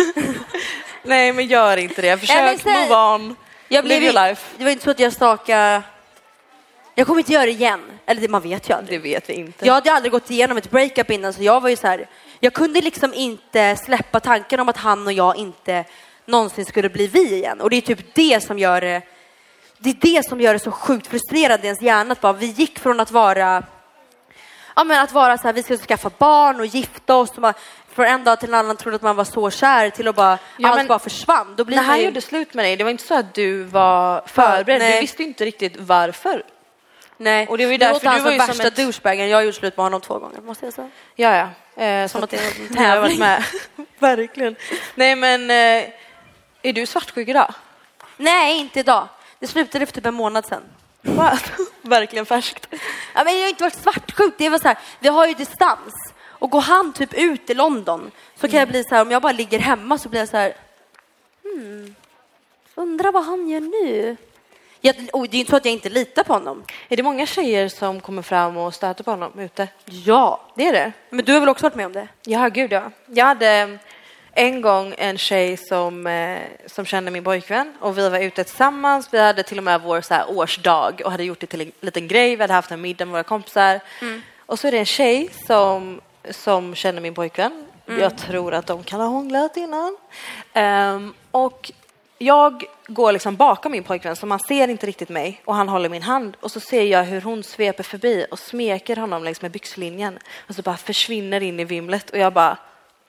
Speaker 6: Nej, men gör inte det. Försök ja, sen, move on.
Speaker 5: Jag
Speaker 6: Live
Speaker 5: blev,
Speaker 6: your life.
Speaker 5: Det var inte så att jag stakade... Jag kommer inte göra det igen. Eller det, man vet ju aldrig.
Speaker 6: Det vet vi inte.
Speaker 5: Jag hade aldrig gått igenom ett breakup innan, så jag var ju så här... Jag kunde liksom inte släppa tanken om att han och jag inte någonsin skulle bli vi igen. Och det är typ det som gör det... Det är det som gör det så sjukt frustrerande i ens hjärna. Att bara, vi gick från att vara... Ja, men att vara så här, vi ska skaffa barn och gifta oss. Och bara, från en dag till en annan trodde att man var så kär till att bara,
Speaker 6: ja,
Speaker 5: allt
Speaker 6: men,
Speaker 5: bara försvann. Då blir
Speaker 6: när han
Speaker 5: ju...
Speaker 6: gjorde slut med dig, det var inte så att du var förberedd.
Speaker 5: Nej.
Speaker 6: Du visste inte riktigt varför.
Speaker 5: Nej,
Speaker 6: och det var ju
Speaker 5: det
Speaker 6: därför du var ju
Speaker 5: värsta
Speaker 6: som ett...
Speaker 5: douchebagen. Jag har gjort slut med honom två gånger, måste jag säga.
Speaker 6: Ja, ja. Eh,
Speaker 5: som att det är en
Speaker 6: jag har varit
Speaker 5: tävling.
Speaker 6: med. Verkligen. Nej, men eh, är du svartsjuk idag?
Speaker 5: Nej, inte idag. Det slutade för typ en månad sedan.
Speaker 6: Verkligen färskt.
Speaker 5: Ja, men jag har inte varit svartsjuk. Det var så här, vi har ju distans. Och går han typ ut i London så kan mm. jag bli så här, om jag bara ligger hemma så blir jag så här, hmm, undrar vad han gör nu. Jag, och det är inte så att jag inte litar på honom.
Speaker 6: Är det många tjejer som kommer fram och stöter på honom ute?
Speaker 5: Ja,
Speaker 6: det är det.
Speaker 5: Men du har väl också varit med om det?
Speaker 6: Ja, gud ja. Jag hade en gång en tjej som, eh, som kände min pojkvän och vi var ute tillsammans. Vi hade till och med vår så här, årsdag och hade gjort det till en liten grej. Vi hade haft en middag med våra kompisar. Mm. Och så är det en tjej som, som känner min pojkvän. Mm. Jag tror att de kan ha hånglat innan. Um, och jag går liksom bakom min pojkvän så man ser inte riktigt mig och han håller min hand och så ser jag hur hon sveper förbi och smeker honom längs med byxlinjen och så bara försvinner in i vimlet och jag bara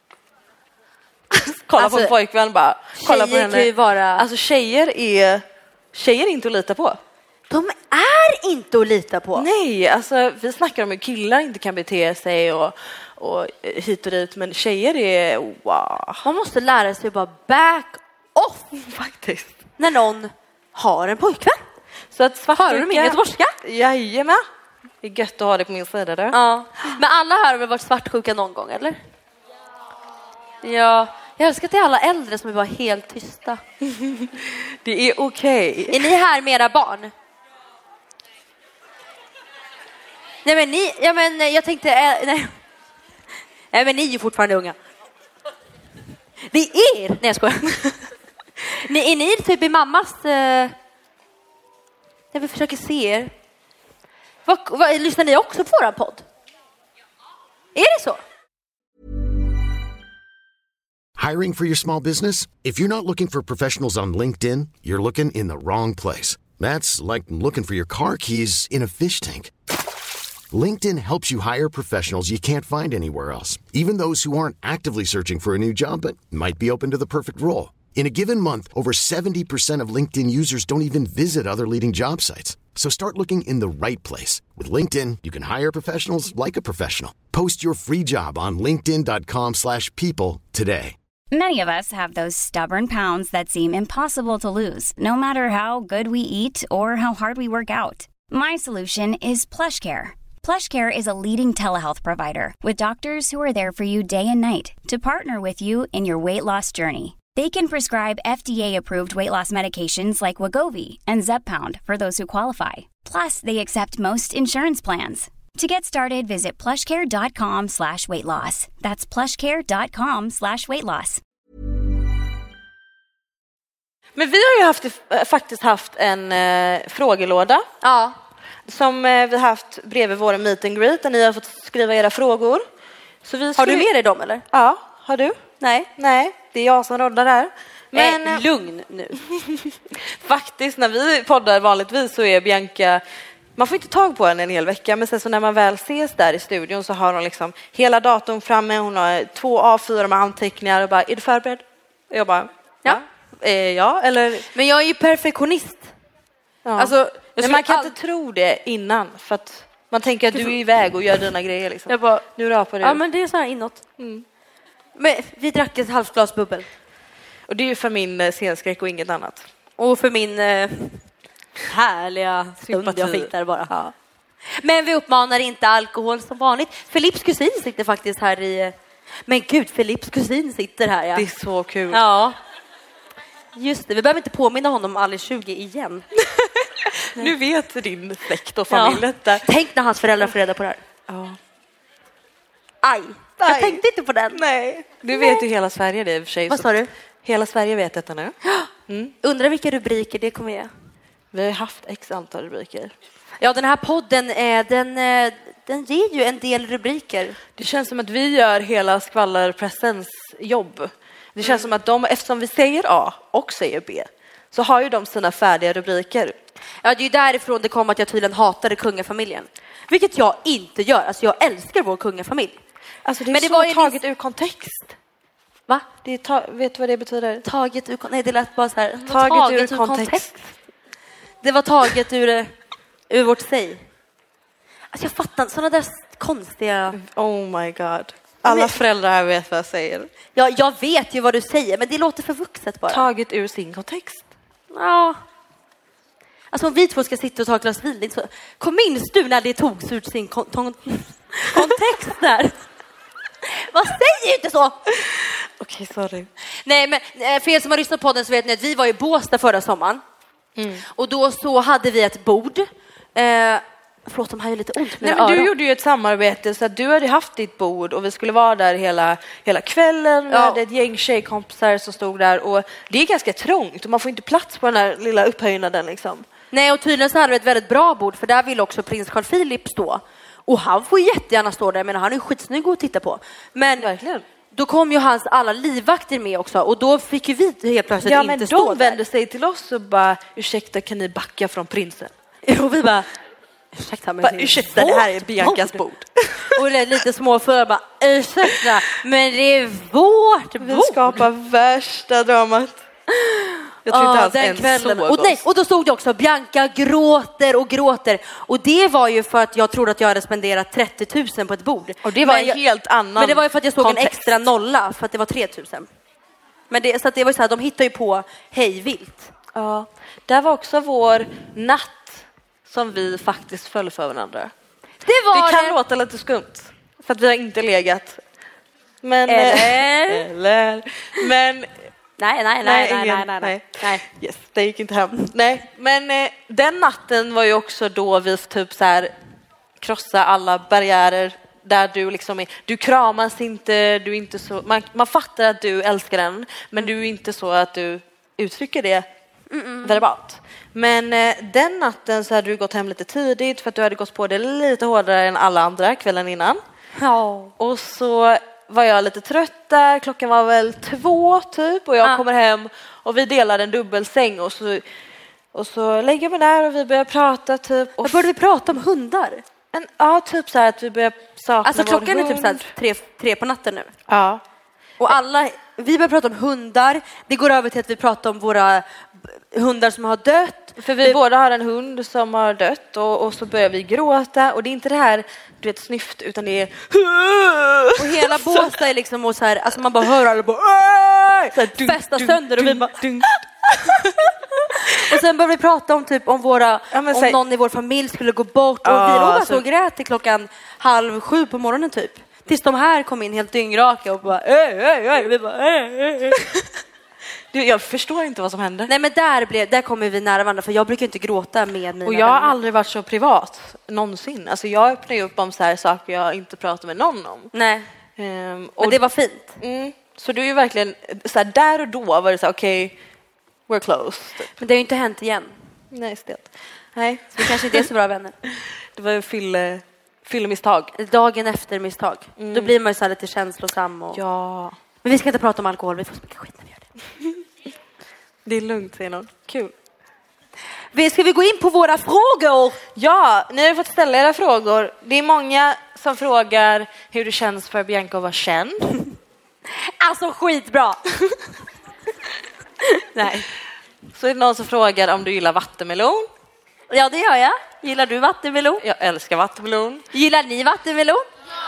Speaker 6: kolla alltså, på min pojkvän bara kolla på henne.
Speaker 5: Kan ju vara...
Speaker 6: Alltså tjejer är tjejer är inte att lita på.
Speaker 5: De är inte att lita på.
Speaker 6: Nej, alltså vi snackar om hur killar inte kan bete sig och, och hit och dit men tjejer är wow.
Speaker 5: Man måste lära sig bara back off
Speaker 6: faktiskt.
Speaker 5: När någon har en pojkvän.
Speaker 6: Så att svartsjuka...
Speaker 5: Har du inget borska?
Speaker 6: Jajamän. Det är gött att ha det på min sida där.
Speaker 5: Ja. Men alla här har väl varit svartsjuka någon gång, eller? Ja. Jag älskar till alla äldre som är bara helt tysta.
Speaker 6: Det är okej. Okay.
Speaker 5: Är ni här med era barn? Nej men ni, ja men jag tänkte, äh, nej. Nej men ni är ju fortfarande unga. Det är er, nej jag skojar. Ni, är ni typ i mammas, eh, när vi försöker se er. Vad, vad, lyssnar ni också på våran podd? Är det så?
Speaker 8: Hiring for your small business? If you're not looking for professionals on LinkedIn, you're looking in the wrong place. That's like looking for your car keys in a fish tank. LinkedIn helps you hire professionals you can't find anywhere else, even those who aren't actively searching for a new job but might be open to the perfect role. In a given month, over seventy percent of LinkedIn users don't even visit other leading job sites. So start looking in the right place. With LinkedIn, you can hire professionals like a professional. Post your free job on linkedin dot com slash people today.
Speaker 4: Many of us have those stubborn pounds that seem impossible to lose, no matter how good we eat or how hard we work out. My solution is PlushCare. PlushCare is a leading telehealth provider with doctors who are there for you day and night to partner with you in your weight loss journey. They can prescribe F D A-approved weight loss medications like Wegovy and Zepbound for those who qualify. Plus, they accept most insurance plans. To get started, visit plushcare.com slash weight loss. That's plushcare.com slash weight loss.
Speaker 6: Men vi har ju haft, faktiskt haft en eh, frågelåda.
Speaker 5: Ja.
Speaker 6: Som eh, vi har haft bredvid våra meet and greet där ni har fått skriva era frågor. Så vi
Speaker 5: har du med dig dem eller?
Speaker 6: Ja, har du?
Speaker 5: Nej.
Speaker 6: Nej, det är jag som roddar där.
Speaker 5: Men äh, lugn nu.
Speaker 6: Faktiskt, när vi poddar vanligtvis så är Bianca... Man får inte tag på henne en hel vecka, men sen så när man väl ses där i studion så har hon liksom hela datorn framme. Hon har två A fyra med anteckningar och bara, är du förberedd? Och jag bara, ja. Ja, eh, ja eller...
Speaker 5: Men jag är ju perfektionist.
Speaker 6: Ja. Alltså, men man kan all... inte tro det innan, för att man tänker att du är iväg och gör dina grejer. Liksom.
Speaker 5: Jag bara,
Speaker 6: nu rapar du.
Speaker 5: Ja, men det är så här inåt. Mm. Men vi drack ett halvt glas bubbel.
Speaker 6: Och det är ju för min eh, scenskräck och inget annat.
Speaker 5: Och för min eh, härliga stund jag fick där bara. Ja. Men vi uppmanar inte alkohol som vanligt. Philips kusin sitter faktiskt här i... Men gud, Philips kusin sitter här. Ja.
Speaker 6: Det är så kul.
Speaker 5: Ja. Just det, vi behöver inte påminna honom om Alice tjugo igen.
Speaker 6: Nu vet din släkt och familj
Speaker 5: ja. Tänk när hans föräldrar får reda på det här.
Speaker 6: Ja.
Speaker 5: Aj, jag Aj. tänkte inte på den.
Speaker 6: Nej, du vet ju hela Sverige det i och för sig.
Speaker 5: Vad sa du?
Speaker 6: Hela Sverige vet detta nu.
Speaker 5: Mm. Undrar vilka rubriker det kommer ge.
Speaker 6: Vi har haft x antal rubriker.
Speaker 5: Ja, den här podden är, den, den ger ju en del rubriker.
Speaker 6: Det känns som att vi gör hela skvallerpressens jobb. Det känns mm. som att de, eftersom vi säger A och säger B, så har ju de sina färdiga rubriker.
Speaker 5: Ja, det är ju därifrån det kom att jag tydligen hatade kungafamiljen. Vilket jag inte gör. Alltså jag älskar vår kungafamilj.
Speaker 6: Alltså det är
Speaker 5: Men det
Speaker 6: så
Speaker 5: var ju
Speaker 6: taget
Speaker 5: min-
Speaker 6: ur kontext.
Speaker 5: Va?
Speaker 6: Det är ta- vet du vad det betyder?
Speaker 5: Taget ur... Nej, det lät bara så här. Det var
Speaker 6: Taget,
Speaker 5: taget
Speaker 6: ur kontext.
Speaker 5: Det var taget ur, eh, ur vårt säg. Alltså jag fattar inte. Sådana där konstiga...
Speaker 6: Oh my god. Alla
Speaker 5: Men-
Speaker 6: föräldrar här vet vad jag säger.
Speaker 5: Ja, jag vet ju vad du säger, men det låter för vuxet bara.
Speaker 6: Taget ur sin kontext.
Speaker 5: Ja. Alltså om vi två ska sitta och ta ett glas vin, det är inte så... Kom minns du när det togs ut sin kon- ton- kontext där? Vad säger inte så?
Speaker 6: Okej, sorry.
Speaker 5: Nej, men eh, för er som har lyssnat på den så vet ni att vi var i Båstad förra sommaren.
Speaker 6: Mm.
Speaker 5: Och då så hade vi ett bord. Eh, förlåt, de har ju lite ont med
Speaker 6: Nej, men du gjorde ju ett samarbete så att du hade haft ditt bord och vi skulle vara där hela, hela kvällen. Vi
Speaker 5: Ja.
Speaker 6: hade ett gäng tjejkompisar som stod där och det är ganska trångt och man får inte plats på den här lilla upphöjnaden liksom.
Speaker 5: Nej, och tydligen så hade vi ett väldigt bra bord, för där vill också prins Carl Philip stå. Och han får jättegärna stå där, men han är ju skitsnygg att titta på. Men
Speaker 6: Verkligen.
Speaker 5: då kom ju hans alla livvakter med också, och då fick ju vi helt plötsligt
Speaker 6: Ja,
Speaker 5: inte
Speaker 6: men
Speaker 5: stå
Speaker 6: de
Speaker 5: där.
Speaker 6: vände sig till oss och bara, ursäkta, kan ni backa från prinsen?
Speaker 5: Och vi bara, ursäkta, men
Speaker 6: Bara,
Speaker 5: det är
Speaker 6: ursäkta, det här är
Speaker 5: vårt
Speaker 6: Biancas bord.
Speaker 5: Och det är lite småfulla bara, ursäkta, men det är vårt
Speaker 6: Vi
Speaker 5: bord.
Speaker 6: skapar värsta dramat. Jag tror inte
Speaker 5: Ja,
Speaker 6: alls
Speaker 5: den
Speaker 6: en
Speaker 5: kvällen.
Speaker 6: såg
Speaker 5: Och, nej,
Speaker 6: oss.
Speaker 5: och då stod det också, Bianca gråter och gråter. Och det var ju för att jag trodde att jag hade spenderat trettio tusen på ett bord.
Speaker 6: Och det var
Speaker 5: Men
Speaker 6: en
Speaker 5: jag,
Speaker 6: helt annan
Speaker 5: Men det var ju för att jag såg
Speaker 6: kontext.
Speaker 5: en extra nolla, för att det var tre tusen. Men det, så att det var ju så här, de hittar ju på hej vilt.
Speaker 6: Ja, det var också vår natt som vi faktiskt föll för varandra.
Speaker 5: Det var
Speaker 6: Det kan
Speaker 5: det.
Speaker 6: låta lite skumt, för att vi har inte legat. Men,
Speaker 5: Eller?
Speaker 6: eller men
Speaker 5: Nej, nej, nej, nej,
Speaker 6: ingen-
Speaker 5: nej, nej, nej.
Speaker 6: Yes, det gick inte hem. Nej, men eh, den natten var ju också då vi typ så här krossa alla barriärer där du liksom är, du kramas inte, du är inte så, man, man fattar att du älskar den, men du är inte så att du uttrycker det verbalt. Men eh, den natten så hade du gått hem lite tidigt för att du hade gått på det lite hårdare än alla andra kvällen innan.
Speaker 5: Ja.
Speaker 6: Och så var jag lite trött där, klockan var väl två typ och jag
Speaker 5: Ah.
Speaker 6: kommer hem och vi delar en dubbelsäng och så, och så lägger jag mig där och vi börjar prata typ. Och
Speaker 5: Vad började vi prata om? Hundar?
Speaker 6: en, ja, typ så här att vi börjar sakna
Speaker 5: Alltså
Speaker 6: vår
Speaker 5: klockan är
Speaker 6: hund.
Speaker 5: typ så här tre, tre på natten nu.
Speaker 6: Ja.
Speaker 5: Och alla, vi börjar prata om hundar. Det går över till att vi pratar om våra b- hundar som har dött.
Speaker 6: För vi båda har en hund som har dött och, och så börjar vi gråta och det är inte det här du vet snyft utan det är
Speaker 5: Och hela Båstad är liksom och så här, alltså man bara hör alla bara "Åh!"
Speaker 6: så här, dunk,
Speaker 5: fästa
Speaker 6: dunk,
Speaker 5: sönder och vi
Speaker 6: dunk,
Speaker 5: bara
Speaker 6: dunk.
Speaker 5: och sen börjar vi prata om typ om våra
Speaker 6: Ja, men
Speaker 5: om
Speaker 6: säg-
Speaker 5: någon i vår familj skulle gå bort och
Speaker 6: Ja,
Speaker 5: vi låg alltså
Speaker 6: alltså-
Speaker 5: och grät till klockan halv sju på morgonen typ. Tills de här kom in helt dyngraka och bara öj, öj, öj. Vi bara öj, öj, öj.
Speaker 6: Du, jag förstår inte vad som hände.
Speaker 5: Nej, men där blev där kommer vi nära varandra, för jag brukar inte gråta med mina
Speaker 6: Och jag har
Speaker 5: vänner.
Speaker 6: aldrig varit så privat någonsin. Alltså jag öppnar ju upp om så här saker jag inte pratar med någon om.
Speaker 5: Nej,
Speaker 6: Ehm, och
Speaker 5: men det var fint.
Speaker 6: mm, så du är ju verkligen så här, där och då var det så här okej, we're close. Typ.
Speaker 5: Men det har ju inte hänt igen.
Speaker 6: Nej, stelt. Nej,
Speaker 5: Så vi kanske inte är så bra vänner.
Speaker 6: det var ju fylle, fyllemisstag.
Speaker 5: Dagen efter misstag. Då blir man ju så här lite känslosam. Och...
Speaker 6: Ja,
Speaker 5: Men vi ska inte prata om alkohol, vi får så mycket skit när vi gör det.
Speaker 6: det är lugnt säger någon. Kul.
Speaker 5: Vi- Ska vi gå in på våra frågor?
Speaker 6: Ja, ni har fått ställa era frågor. Det är många som frågar hur det känns för Bianca att vara känd.
Speaker 5: Alltså skitbra.
Speaker 6: Nej. Så är det någon som frågar om du gillar vattenmelon.
Speaker 5: Ja, det gör jag. Gillar du vattenmelon?
Speaker 6: Jag älskar vattenmelon.
Speaker 5: Gillar ni vattenmelon?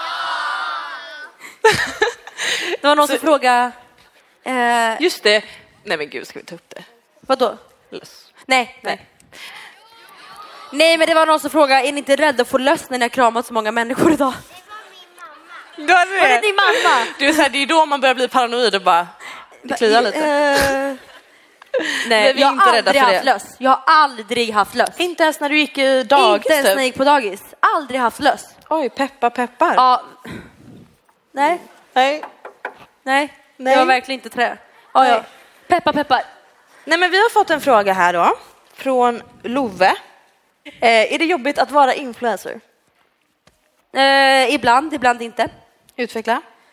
Speaker 5: Ja! Det var någon som
Speaker 6: Så-
Speaker 5: frågade... Eh,
Speaker 6: Just det. Nej men gud, ska vi ta upp det?
Speaker 5: vadå?
Speaker 6: Löss.
Speaker 5: Nej, nej. Nej, men det var någon som frågade, är ni inte rädda att få löss när ni har kramat så många människor idag?
Speaker 6: Var
Speaker 5: Var det din mamma?
Speaker 6: Du är så här, det är då man börjar bli paranoid och bara det kliar lite.
Speaker 5: Eh, nej,
Speaker 6: Men vi är
Speaker 5: jag
Speaker 6: inte
Speaker 5: har
Speaker 6: rädda
Speaker 5: aldrig
Speaker 6: för
Speaker 5: haft
Speaker 6: det.
Speaker 5: löss. Jag har aldrig haft löss.
Speaker 6: Inte ens när du gick i dagis
Speaker 5: Inte ens när jag
Speaker 6: typ.
Speaker 5: gick på dagis. Aldrig haft löss.
Speaker 6: Oj, peppar peppar.
Speaker 5: Ja. Nej,
Speaker 6: Nej.
Speaker 5: nej.
Speaker 6: Nej.
Speaker 5: Jag var verkligen inte trä. Ja, ja.
Speaker 6: Nej.
Speaker 5: Peppar, peppar.
Speaker 6: Nej men vi har fått en fråga här då. Från Love. Eh, är det jobbigt att vara influencer?
Speaker 5: Eh, ibland, ibland inte.
Speaker 6: Utveckla.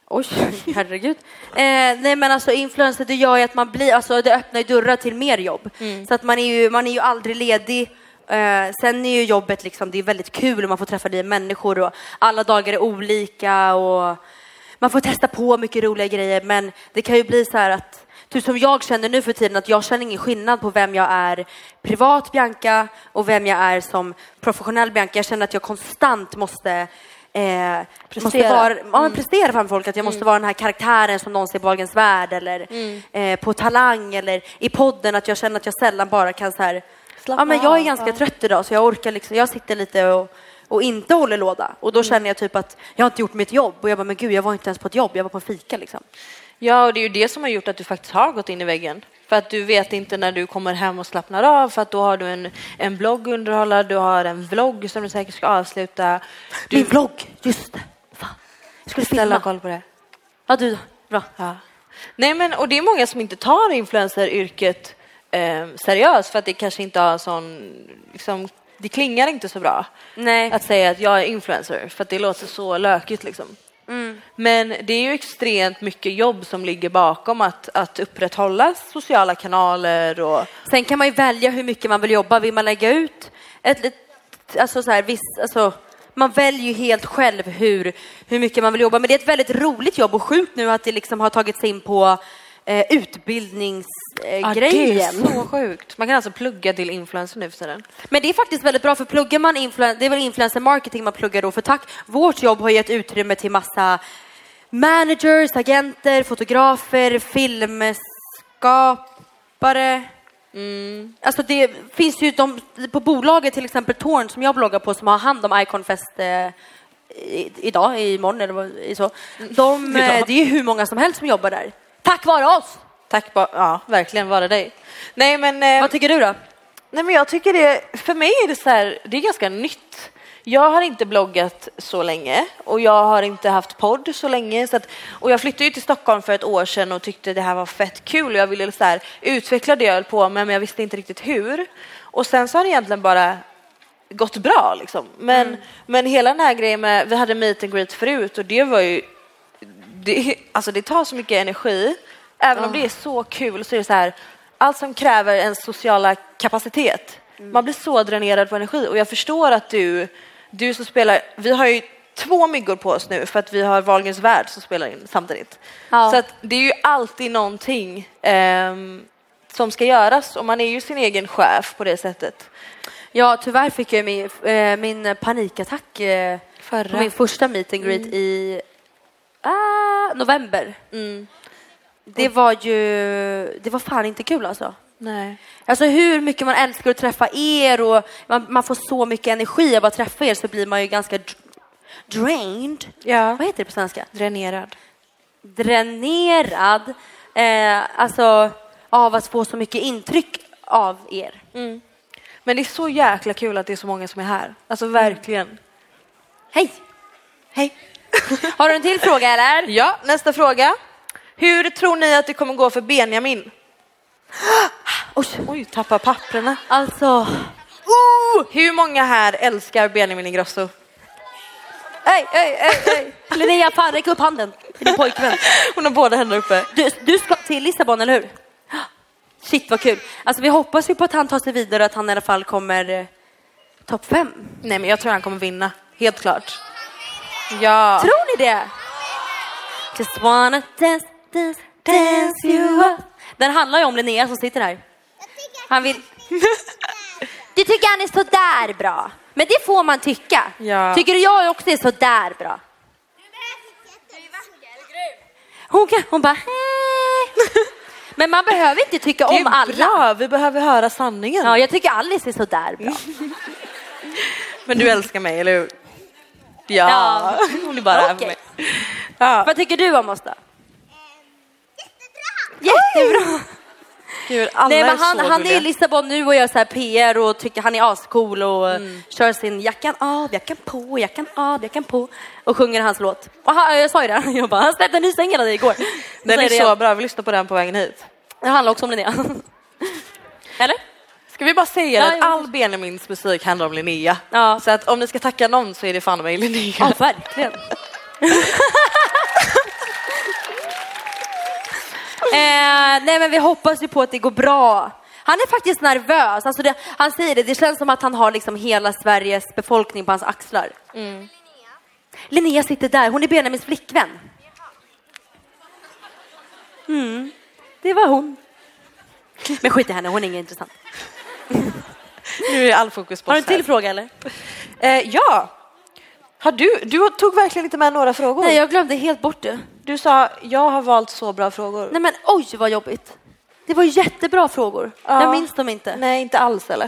Speaker 5: Oj, herregud. Eh, nej men alltså influencer, det gör ju att man blir, alltså det öppnar ju dörrar till mer jobb. Mm. Så att man är ju, man är ju aldrig ledig. Eh, sen är ju jobbet liksom, det är väldigt kul och man får träffa nya människor och alla dagar är olika och man får testa på mycket roliga grejer. Men det kan ju bli så här att, typ som jag känner nu för tiden, att jag känner ingen skillnad på vem jag är privat Bianca och vem jag är som professionell Bianca. Jag känner att jag konstant måste Eh, måste vara, mm. ja, prestera framför folk, att jag måste mm. vara den här karaktären som någon ser på Wahlgrens värld eller mm. eh, på Talang eller i podden, att jag känner att jag sällan bara kan så här, ja men jag är ganska ja. trött idag så jag orkar liksom, jag sitter lite och, och inte håller låda och då mm. känner jag typ att jag har inte gjort mitt jobb och jag bara, men gud jag var inte ens på ett jobb, jag var på en fika liksom.
Speaker 6: Ja, och det är ju det som har gjort att du faktiskt har gått in i väggen. För att du vet inte när du kommer hem och slappnar av, för att då har du en, en blogg underhålla, du har en vlogg som du säkert ska avsluta. Du...
Speaker 5: Min vlogg, just det. Fan.
Speaker 6: Jag skulle ställa koll på det.
Speaker 5: Ja, du, bra.
Speaker 6: Ja. Nej, men, och det är många som inte tar influenceryrket eh, seriöst för att det kanske inte har sån, liksom, det klingar inte så bra.
Speaker 5: Nej.
Speaker 6: Att säga att jag är influencer, för att det låter så lökigt liksom. Mm. Men det är ju extremt mycket jobb som ligger bakom att, att upprätthålla sociala kanaler. Och...
Speaker 5: Sen kan man ju välja hur mycket man vill jobba. Vill man lägga ut ett, ett, alltså så här, viss, alltså, man väljer ju helt själv hur, hur mycket man vill jobba. Men det är ett väldigt roligt jobb och sjukt nu att det liksom har tagits in på eh, utbildningsgrejen.
Speaker 6: Eh, ja, det är så sjukt. Man kan alltså plugga till influencer nu för den.
Speaker 5: Men det är faktiskt väldigt bra, för pluggar man influen- det är väl influencer marketing man pluggar då, för tack vårt jobb har gett utrymme till massa managers, agenter, fotografer, filmskapare. Mm. Alltså det finns ju de, på bolaget till exempel Torn som jag bloggar på, som har hand om Iconfest eh, i, idag, imorgon eller vad, i så. De, eh, det är ju hur många som helst som jobbar där. Tack vare oss!
Speaker 6: Tack ba- ja, verkligen vare dig. Nej, men, eh,
Speaker 5: vad tycker du då?
Speaker 6: Nej, men jag tycker det, för mig är det så här, det är ganska nytt. Jag har inte bloggat så länge och jag har inte haft podd så länge. Så att, och jag flyttade ju till Stockholm för ett år sedan och tyckte det här var fett kul. Och jag ville så här, utveckla det jag höll på med, men jag visste inte riktigt hur. Och sen så har det egentligen bara gått bra. Liksom. Men, mm. men hela den här grejen med, vi hade meet and greet förut och det var ju, det, alltså det tar så mycket energi. Även oh. om det är så kul så är det så här, allt som kräver en sociala kapacitet. Mm. Man blir så dränerad på energi. Och jag förstår att du, du som spelar, vi har ju två myggor på oss nu för att vi har Wahlgrens värld som spelar in samtidigt. Ja. Så att det är ju alltid någonting eh, som ska göras och man är ju sin egen chef på det sättet.
Speaker 5: Ja, tyvärr fick jag min, eh, min panikattack eh,
Speaker 6: Förra.
Speaker 5: på min första meet and greet mm. i ah, november.
Speaker 6: Mm.
Speaker 5: Det var ju, det var fan inte kul alltså.
Speaker 6: Nej.
Speaker 5: Alltså hur mycket man älskar att träffa er och man, man får så mycket energi av att träffa er, så blir man ju ganska dr- drained.
Speaker 6: Ja.
Speaker 5: Vad heter det på svenska?
Speaker 6: Dränerad.
Speaker 5: Dränerad. Eh, alltså av att få så mycket intryck av er.
Speaker 6: Mm. Men det är så jäkla kul att det är så många som är här. Alltså verkligen. Mm.
Speaker 5: Hej.
Speaker 6: Hej.
Speaker 5: Har du en till fråga eller?
Speaker 6: Ja, nästa fråga. Hur tror ni att det kommer gå för Benjamin? Oj, Oj tappa papperna.
Speaker 5: Alltså,
Speaker 6: uh, hur många här älskar Benjamin Ingrosso?
Speaker 5: Hej, hej, hej, hej. Linnea, fan, räck upp handen till din pojkvän.
Speaker 6: Hon har båda händer uppe.
Speaker 5: Du, du ska till Lissabon, eller hur? Shit, vad kul. Alltså, vi hoppas ju på att han tar sig vidare och att han i alla fall kommer eh, topp fem.
Speaker 6: Nej, men jag tror han kommer vinna. Helt klart. Ja.
Speaker 5: Tror ni det? Just wanna dance, dance, dance you up. Den handlar ju om Linnea som sitter här. Han vill... Du tycker han är så där bra. Men det får man tycka.
Speaker 6: Ja.
Speaker 5: Tycker du jag också är så där bra? Hon, kan, hon bara... Hej. Men man behöver inte tycka om alla.
Speaker 6: Det är bra, vi behöver höra sanningen.
Speaker 5: Ja, jag tycker Alice är så där bra.
Speaker 6: Men du älskar mig, eller hur? Ja, ja. Hon är bara okay. Här för mig. Ja.
Speaker 5: Vad tycker du om oss då? Jättebra.
Speaker 6: Gud, alla
Speaker 5: Nej, men
Speaker 6: är
Speaker 5: han, han är i Lissabon nu och gör så här P R och tycker han är ascool och mm. kör sin jackan av, jackan på, jackan av, jackan på och sjunger hans låt. Och han, jag sa ju det, jag bara, han släppte en ny singel av dig igår.
Speaker 6: Den är, är så bra, vi lyssnar på den på vägen hit.
Speaker 5: Det handlar också om Linnea. Eller?
Speaker 6: Ska vi bara säga ja, att all Benjamins musik handlar om Linnea.
Speaker 5: Ja.
Speaker 6: Så att om ni ska tacka någon så är det fan mig Linnea.
Speaker 5: Ja, verkligen. nej men vi hoppas ju på att det går bra. Han är faktiskt nervös. Alltså det, han säger det, det känns som att han har liksom hela Sveriges befolkning på hans axlar. Mm. Linnea sitter där, hon är Benjamins flickvän. Mm, det var hon. Men skit i henne, hon är ingen intressant.
Speaker 6: Nu är all fokus på.
Speaker 5: Har du en till fråga eller?
Speaker 6: Eh, ja. Har du, du tog verkligen inte med några frågor.
Speaker 5: Nej, jag glömde helt bort det.
Speaker 6: Du sa, jag har valt så bra frågor.
Speaker 5: Nej men oj vad jobbigt. Det var jättebra frågor. Ja. Jag minns dem inte.
Speaker 6: Nej, inte alls eller?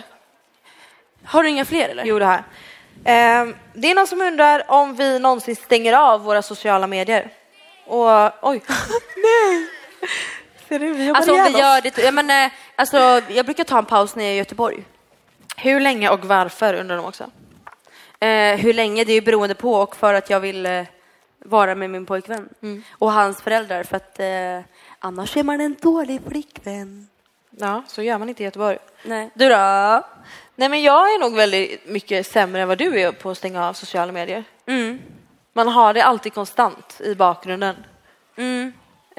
Speaker 5: Har du inga fler eller?
Speaker 6: Jo, det här. Eh, det är någon som undrar om vi någonsin stänger av våra sociala medier. Och, oj. Nej. Ser du, vi jobbar
Speaker 5: alltså om vi
Speaker 6: oss.
Speaker 5: gör det. Jag, men, alltså, jag brukar ta en paus när jag är i Göteborg.
Speaker 6: Hur länge och varför undrar de också?
Speaker 5: Eh, hur länge, det är ju beroende på och för att jag vill eh, vara med min pojkvän. Mm. Och hans föräldrar för att eh, annars är man en dålig flickvän.
Speaker 6: Ja, så gör man inte i Göteborg.
Speaker 5: Nej. Du då?
Speaker 6: Nej men jag är nog väldigt mycket sämre än vad du är på att stänga av sociala medier. Mm. Man har det alltid konstant i bakgrunden. Mm.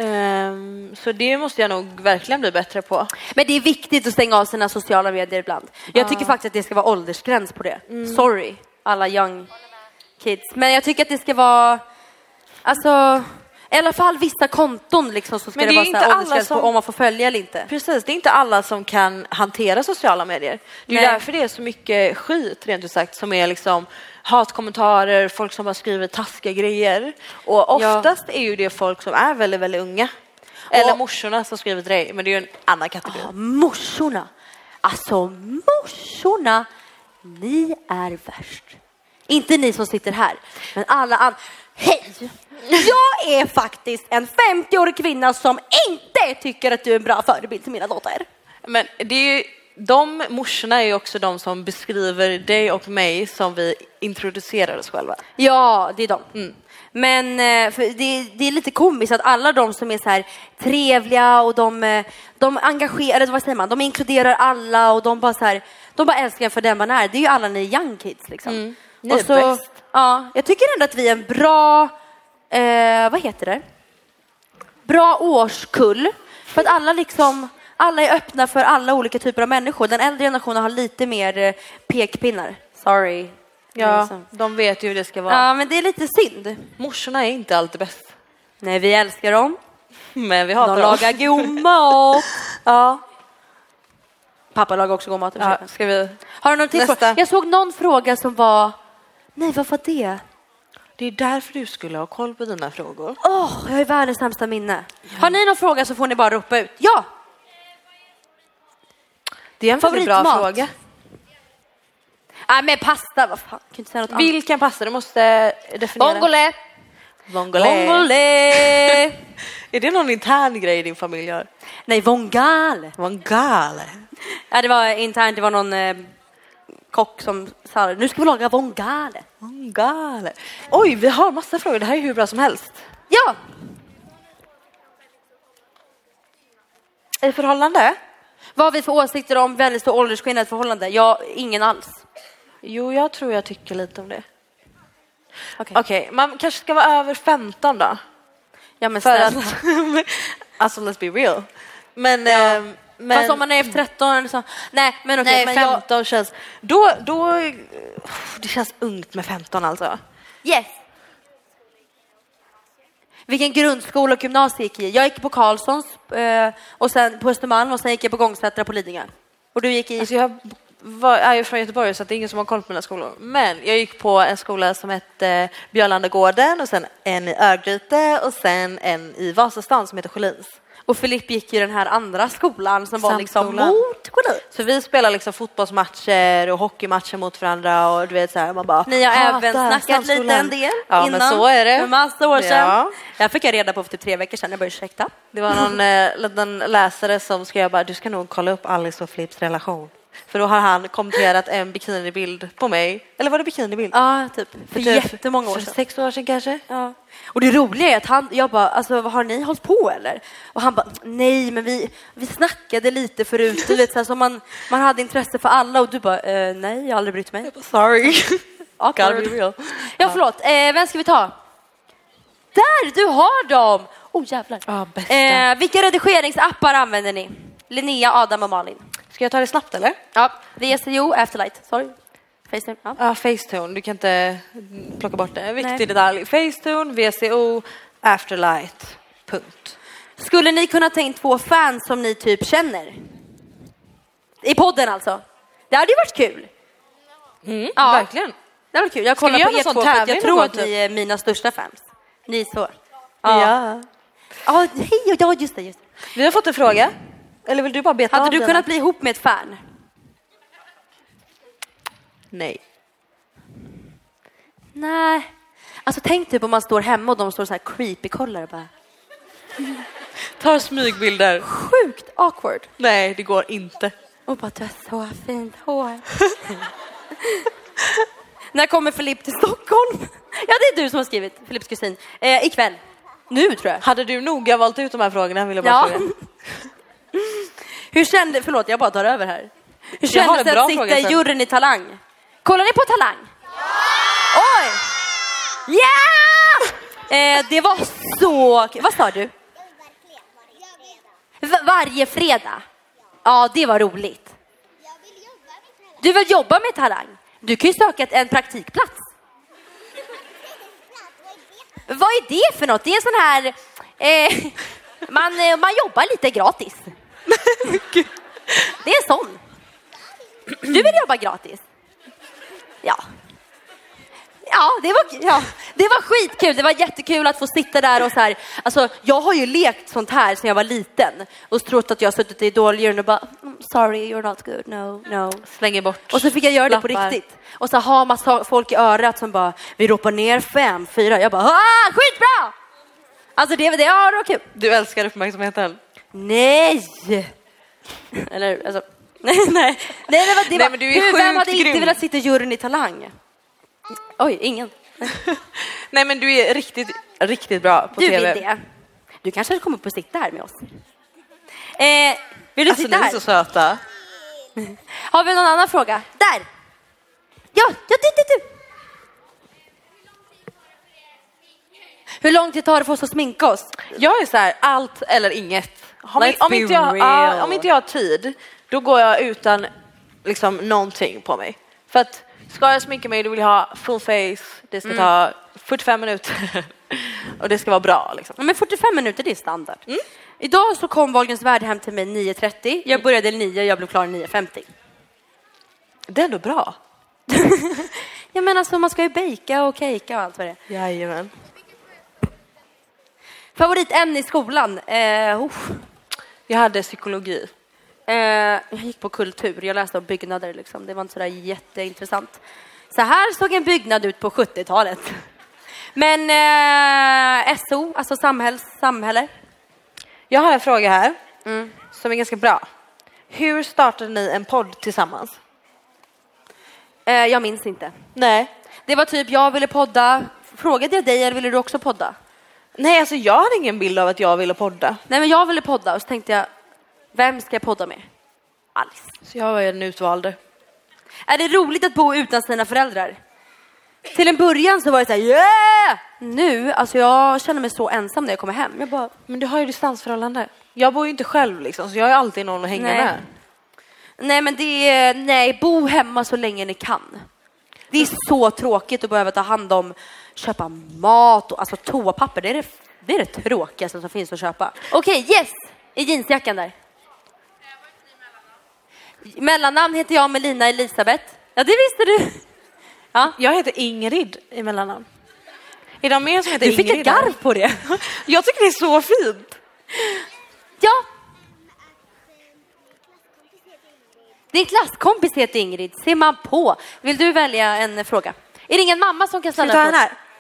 Speaker 6: Um, så det måste jag nog verkligen bli bättre på.
Speaker 5: Men det är viktigt att stänga av sina sociala medier ibland. Jag uh. tycker faktiskt att det ska vara åldersgräns på det. Mm. Sorry, alla young kids. Men jag tycker att det ska vara alltså i alla fall vissa konton liksom, så ska
Speaker 6: men
Speaker 5: det,
Speaker 6: det
Speaker 5: vara så här åldersgräns
Speaker 6: som...
Speaker 5: på om man får följa eller inte.
Speaker 6: Precis, det är inte alla som kan hantera sociala medier. Det är Nej. därför det är så mycket skit rent ut sagt som är liksom hatkommentarer, folk som har skrivit taskiga grejer. Och oftast ja. är ju det folk som är väldigt, väldigt unga. Eller och, morsorna som skrivit det, men det är ju en annan kategori.
Speaker 5: Oh, morsorna. Alltså morsorna, ni är värst. Inte ni som sitter här, men alla andra. Hej! Jag är faktiskt en femtioårig kvinna som inte tycker att du är en bra förebild till mina dotter.
Speaker 6: Men det är ju, de morsorna är ju också de som beskriver dig och mig som vi introducerar oss själva.
Speaker 5: Ja, det är de. Mm. Men för det, det är lite komiskt att alla de som är så här trevliga och de, de engagerar, vad säger man, de inkluderar alla och de bara så här, de bara älskar för den man är. Det är ju alla ni young kids liksom. Mm. Ni och är så, bäst. Ja, jag tycker ändå att vi är en bra, eh, vad heter det? Bra årskull. För att alla liksom, alla är öppna för alla olika typer av människor. Den äldre generationen har lite mer pekpinnar. Sorry.
Speaker 6: Ja, liksom. De vet ju hur det ska vara.
Speaker 5: Ja, men det är lite synd.
Speaker 6: Morsorna är inte alltid bäst.
Speaker 5: Nej, vi älskar dem.
Speaker 6: Men vi hatar
Speaker 5: de
Speaker 6: dem.
Speaker 5: lagar god mat.
Speaker 6: Ja.
Speaker 5: Pappa lagar också god mat.
Speaker 6: Ja, ska vi...
Speaker 5: Har du någon till fråga? Jag såg någon fråga som var... Nej, vad var det?
Speaker 6: Det är därför du skulle ha koll på dina frågor.
Speaker 5: Åh, oh, jag är världens sämsta minne. Ja. Har ni någon fråga så får ni bara ropa ut. Ja!
Speaker 6: Det är en väldigt bra fråga.
Speaker 5: Nej, men pasta, vad fan? Kan inte säga något annat.
Speaker 6: Vilken pasta? Du måste definiera.
Speaker 5: Vongole.
Speaker 6: Vongole.
Speaker 5: Vongole.
Speaker 6: Är det någon intern grej din familj gör?
Speaker 5: Nej, vongale.
Speaker 6: Vongale.
Speaker 5: Ja, det var internt. Det var någon eh, kock som sa nu ska vi laga vongale.
Speaker 6: Vongale. Oj, vi har massa frågor. Det här är hur bra som helst.
Speaker 5: Ja.
Speaker 6: I förhållande?
Speaker 5: Vad har vi för åsikter om väldigt stor åldersskillnad i förhållande? Ja, ingen alls.
Speaker 6: Jo, jag tror jag tycker lite om det.
Speaker 5: Okej,
Speaker 6: okay. okay, man kanske ska vara över femton då.
Speaker 5: Ja, men
Speaker 6: för att, alltså, let's be real. Men, ja. eh, men
Speaker 5: fast om man är tretton eller så. Nej, men okej.
Speaker 6: Okay,
Speaker 5: men
Speaker 6: femton jag... känns... Då, då... Det känns ungt med femton alltså.
Speaker 5: Yes. Vilken grundskola och gymnasie gick i? Jag gick på Karlssons eh, och sen på Östermalm och sen gick jag på Gångsätra på Lidingö. Och du gick i...
Speaker 6: Alltså jag var, är ju från Göteborg så att det är ingen som har koll på mina skolor. Men jag gick på en skola som hette Björlandagården och sen en i Örgryte och sen en i Vasastan som heter Sjölins.
Speaker 5: Och Filip gick i den här andra skolan som var liksom mot Sjölins.
Speaker 6: Så vi spelar liksom fotbollsmatcher och hockeymatcher mot varandra och du vet så här, man bara...
Speaker 5: Ni har även snackat lite en del
Speaker 6: ja,
Speaker 5: innan.
Speaker 6: Men så är det.
Speaker 5: För massa år sedan.
Speaker 6: Ja.
Speaker 5: Jag fick jag reda på för typ tre veckor sedan. Jag bara ursäkta.
Speaker 6: Det var någon eh, liten läsare som skrev bara, du ska nog kolla upp Alice och Filips relation. För då har han kommenterat en bikinibild på mig. Eller var det bikinibild?
Speaker 5: Ja, typ. För, för jättemånga år sedan.
Speaker 6: För sex år sedan kanske?
Speaker 5: Ja. Och det roliga är att han, jag bara, alltså har ni hållit på eller? Och han bara, nej men vi, vi snackade lite förut. Du vet, så här, så man, man hade intresse för alla och du bara, eh, nej jag har aldrig brytt mig.
Speaker 6: Sorry.
Speaker 5: Gotta be real. Ja, förlåt. Eh, vem ska vi ta? Där, du har dem! Oh jävlar.
Speaker 6: Ja, bästa.
Speaker 5: Eh, vilka redigeringsappar använder ni? Linnea, Adam och Malin.
Speaker 6: Ska jag ta det snabbt eller?
Speaker 5: Ja, V C O, Afterlight. Sorry. Facetune. Ja.
Speaker 6: Ja, Facetune. Du kan inte plocka bort det. En viktig
Speaker 5: Nej.
Speaker 6: detalj. Facetune, V C O, Afterlight. Punkt.
Speaker 5: Skulle ni kunna ta in två fans som ni typ känner? I podden alltså. Det hade ju varit kul.
Speaker 6: Mm,
Speaker 5: Ja.
Speaker 6: Verkligen.
Speaker 5: Det var kul. Jag
Speaker 6: Ska vi
Speaker 5: kollar
Speaker 6: göra
Speaker 5: på er
Speaker 6: någon
Speaker 5: två
Speaker 6: sån
Speaker 5: för att jag
Speaker 6: tävling
Speaker 5: tror
Speaker 6: någon
Speaker 5: att
Speaker 6: gång,
Speaker 5: ni är mina största fans. Ni är så.
Speaker 6: Ja.
Speaker 5: Ja, hej, ja just det, just det.
Speaker 6: Vi har fått en fråga. Eller vill du bara beta
Speaker 5: Hade
Speaker 6: av
Speaker 5: du
Speaker 6: den
Speaker 5: kunnat
Speaker 6: här?
Speaker 5: bli ihop med ett fan?
Speaker 6: Nej.
Speaker 5: Nej. Alltså tänk typ om man står hemma och de står så här creepy-kollar och bara.
Speaker 6: Tar smygbilder.
Speaker 5: Sjukt awkward.
Speaker 6: Nej, det går inte.
Speaker 5: Och bara, du har så fint hår. När kommer Filip till Stockholm? Ja, det är du som har skrivit, Filips kusin. Eh, ikväll. Nu tror jag.
Speaker 6: Hade du noga valt ut de här frågorna vill jag bara
Speaker 5: Ja.
Speaker 6: fråga.
Speaker 5: Hur kände, förlåt jag bara tar över här. Hur
Speaker 6: Jag har
Speaker 5: kändes
Speaker 6: en
Speaker 5: det
Speaker 6: bra
Speaker 5: att sitta
Speaker 6: fråga
Speaker 5: i
Speaker 6: sen.
Speaker 5: juryn i Talang? Kollar ni på Talang? Ja! Oj! Ja! Eh, det var så kul. Vad sa du? V- varje fredag? Ja, det var roligt. Du vill jobba med Talang? Du kan ju söka ett- en praktikplats. Vad är det för något? Det är en sån här... Eh, man, eh, man jobbar lite gratis. Det är en sån. Du vill jobba gratis? Ja. Ja, det var, ja, det var skitkul. Det var jättekul att få sitta där och så här. Alltså, jag har ju lekt sånt här sedan jag var liten. Och trott att jag har suttit i idoljuryn och bara, "Mm, sorry, you're not good, no, no.
Speaker 6: Slänger bort.
Speaker 5: Och så fick jag göra det på
Speaker 6: lappar.
Speaker 5: riktigt. Och så har massa folk i örat som bara, vi ropar ner fem, fyra. Jag bara, ah, skitbra! Alltså det, det, ja, det var kul.
Speaker 6: Du älskar uppmärksamheten.
Speaker 5: Nej! Eller, alltså, nej, nej. Nej, det var, det
Speaker 6: Nej,
Speaker 5: var,
Speaker 6: men du är
Speaker 5: hur, vem
Speaker 6: sjukt
Speaker 5: hade inte
Speaker 6: grym.
Speaker 5: velat sitta i juryn i Talang? Oj, ingen.
Speaker 6: Nej, men du är riktigt, riktigt bra på
Speaker 5: Du
Speaker 6: tv.
Speaker 5: vill det. Du kanske kommer på att sitta här med oss. Eh, vill du
Speaker 6: Alltså,
Speaker 5: sitta
Speaker 6: ni är
Speaker 5: här?
Speaker 6: så söta.
Speaker 5: Har vi någon annan fråga? Där! Ja, ja, du, du, du. Hur lång tid tar det för oss att sminka oss?
Speaker 6: Jag är så här, allt eller inget. Om,
Speaker 5: Let's
Speaker 6: om,
Speaker 5: be
Speaker 6: inte jag,
Speaker 5: real.
Speaker 6: ja, om inte jag har tid, då går jag utan liksom någonting på mig. För att ska jag sminka mig, då vill jag ha full face. Det ska ta fyrtiofem minuter. Och det ska vara bra liksom.
Speaker 5: Ja, men fyrtiofem minuter, det är standard. Idag så kom Wahlgrens värld hem till mig nio trettio. Jag började nio, jag blev klar nio femtio.
Speaker 6: Det är ändå bra.
Speaker 5: Ja, men alltså man ska ju baka och cakea och allt vad det är.
Speaker 6: Jajamän.
Speaker 5: Favoritämne i skolan? Eh, oh.
Speaker 6: Jag hade psykologi.
Speaker 5: eh, jag gick på kultur, jag läste om byggnader liksom. Det var inte sådär jätteintressant. Så här såg en byggnad ut på sjuttiotalet. Men eh, S O, alltså samhälls, samhälle.
Speaker 6: Jag har en fråga här som är ganska bra. Hur startade ni en podd tillsammans?
Speaker 5: Eh, jag minns inte.
Speaker 6: Nej.
Speaker 5: Det var typ, jag ville podda. Frågade jag dig eller ville du också podda?
Speaker 6: Nej, alltså jag hade ingen bild av att jag ville podda.
Speaker 5: Nej, men jag ville podda och så tänkte jag, vem ska jag podda med? Alice.
Speaker 6: Så jag var ju den utvalde.
Speaker 5: Är det roligt att bo utan sina föräldrar? Till en början så var det så här, yeah! Nu, alltså jag känner mig så ensam när jag kommer hem. Jag bara,
Speaker 6: Men du har ju distansförhållande. Jag bor ju inte själv liksom, så jag har alltid någon att hänga
Speaker 5: Nej.
Speaker 6: med.
Speaker 5: nej men det är, nej, bo hemma så länge ni kan. Det är så tråkigt att behöva ta hand om, köpa mat och alltså toapapper. Det är det, det är det tråkigaste som finns att köpa. Okej, okay, yes! I jeansjackan där. Mellannamn heter jag Melina Elisabeth. Ja, det visste du. Ja.
Speaker 6: Jag heter Ingrid i mellannamn. Är det mer som heter
Speaker 5: Du fick
Speaker 6: Ingrid?
Speaker 5: ett garv på det.
Speaker 6: Jag tycker det är så fint.
Speaker 5: Ja. Din klasskompis heter Ingrid. Ser man på. Vill du välja en fråga? Är det ingen mamma som kan
Speaker 6: Ska vi
Speaker 5: ställa
Speaker 6: ta
Speaker 5: en
Speaker 6: den
Speaker 5: fråga?
Speaker 6: här?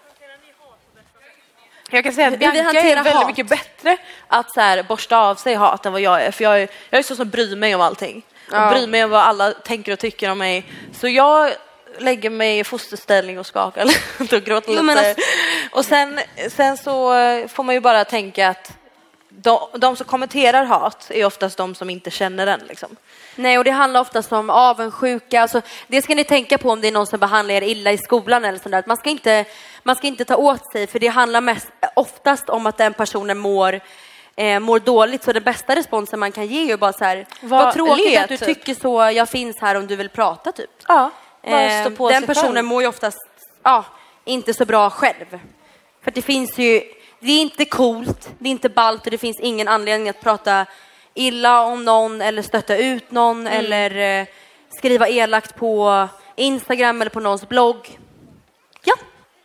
Speaker 6: Jag kan säga att
Speaker 5: Hur vi
Speaker 6: Bianca
Speaker 5: hanterar
Speaker 6: är väldigt
Speaker 5: hat.
Speaker 6: mycket bättre att så här, borsta av sig hat än vad jag är. För jag är, jag är så som bryr mig om allting.
Speaker 5: Ja.
Speaker 6: Och bryr mig om vad alla tänker och tycker om mig. Så jag lägger mig i fosterställning och skakar lite och gråter
Speaker 5: Jo,
Speaker 6: lite.
Speaker 5: men alltså-
Speaker 6: Och sen, sen så får man ju bara tänka att de, de som kommenterar hat är oftast de som inte känner den liksom.
Speaker 5: Nej, och det handlar oftast om avundsjuka. Alltså, det ska ni tänka på om det är någon som behandlar er illa i skolan eller sånt där. Man ska inte, man ska inte ta åt sig, för det handlar mest, oftast om att den personen mår, eh, mår dåligt. Så den bästa responsen man kan ge är ju bara så här,
Speaker 6: Var,
Speaker 5: vad tråkigt
Speaker 6: le,
Speaker 5: att du
Speaker 6: typ.
Speaker 5: tycker så, jag finns här om du vill prata typ.
Speaker 6: Ja, bara
Speaker 5: eh,
Speaker 6: stå på
Speaker 5: den
Speaker 6: sig
Speaker 5: personen
Speaker 6: själv.
Speaker 5: mår ju oftast ja, inte så bra själv. För det finns ju, det är inte coolt, det är inte ballt och det finns ingen anledning att prata illa om någon eller stötta ut någon mm. eller eh, skriva elakt på Instagram eller på någons blogg. Ja.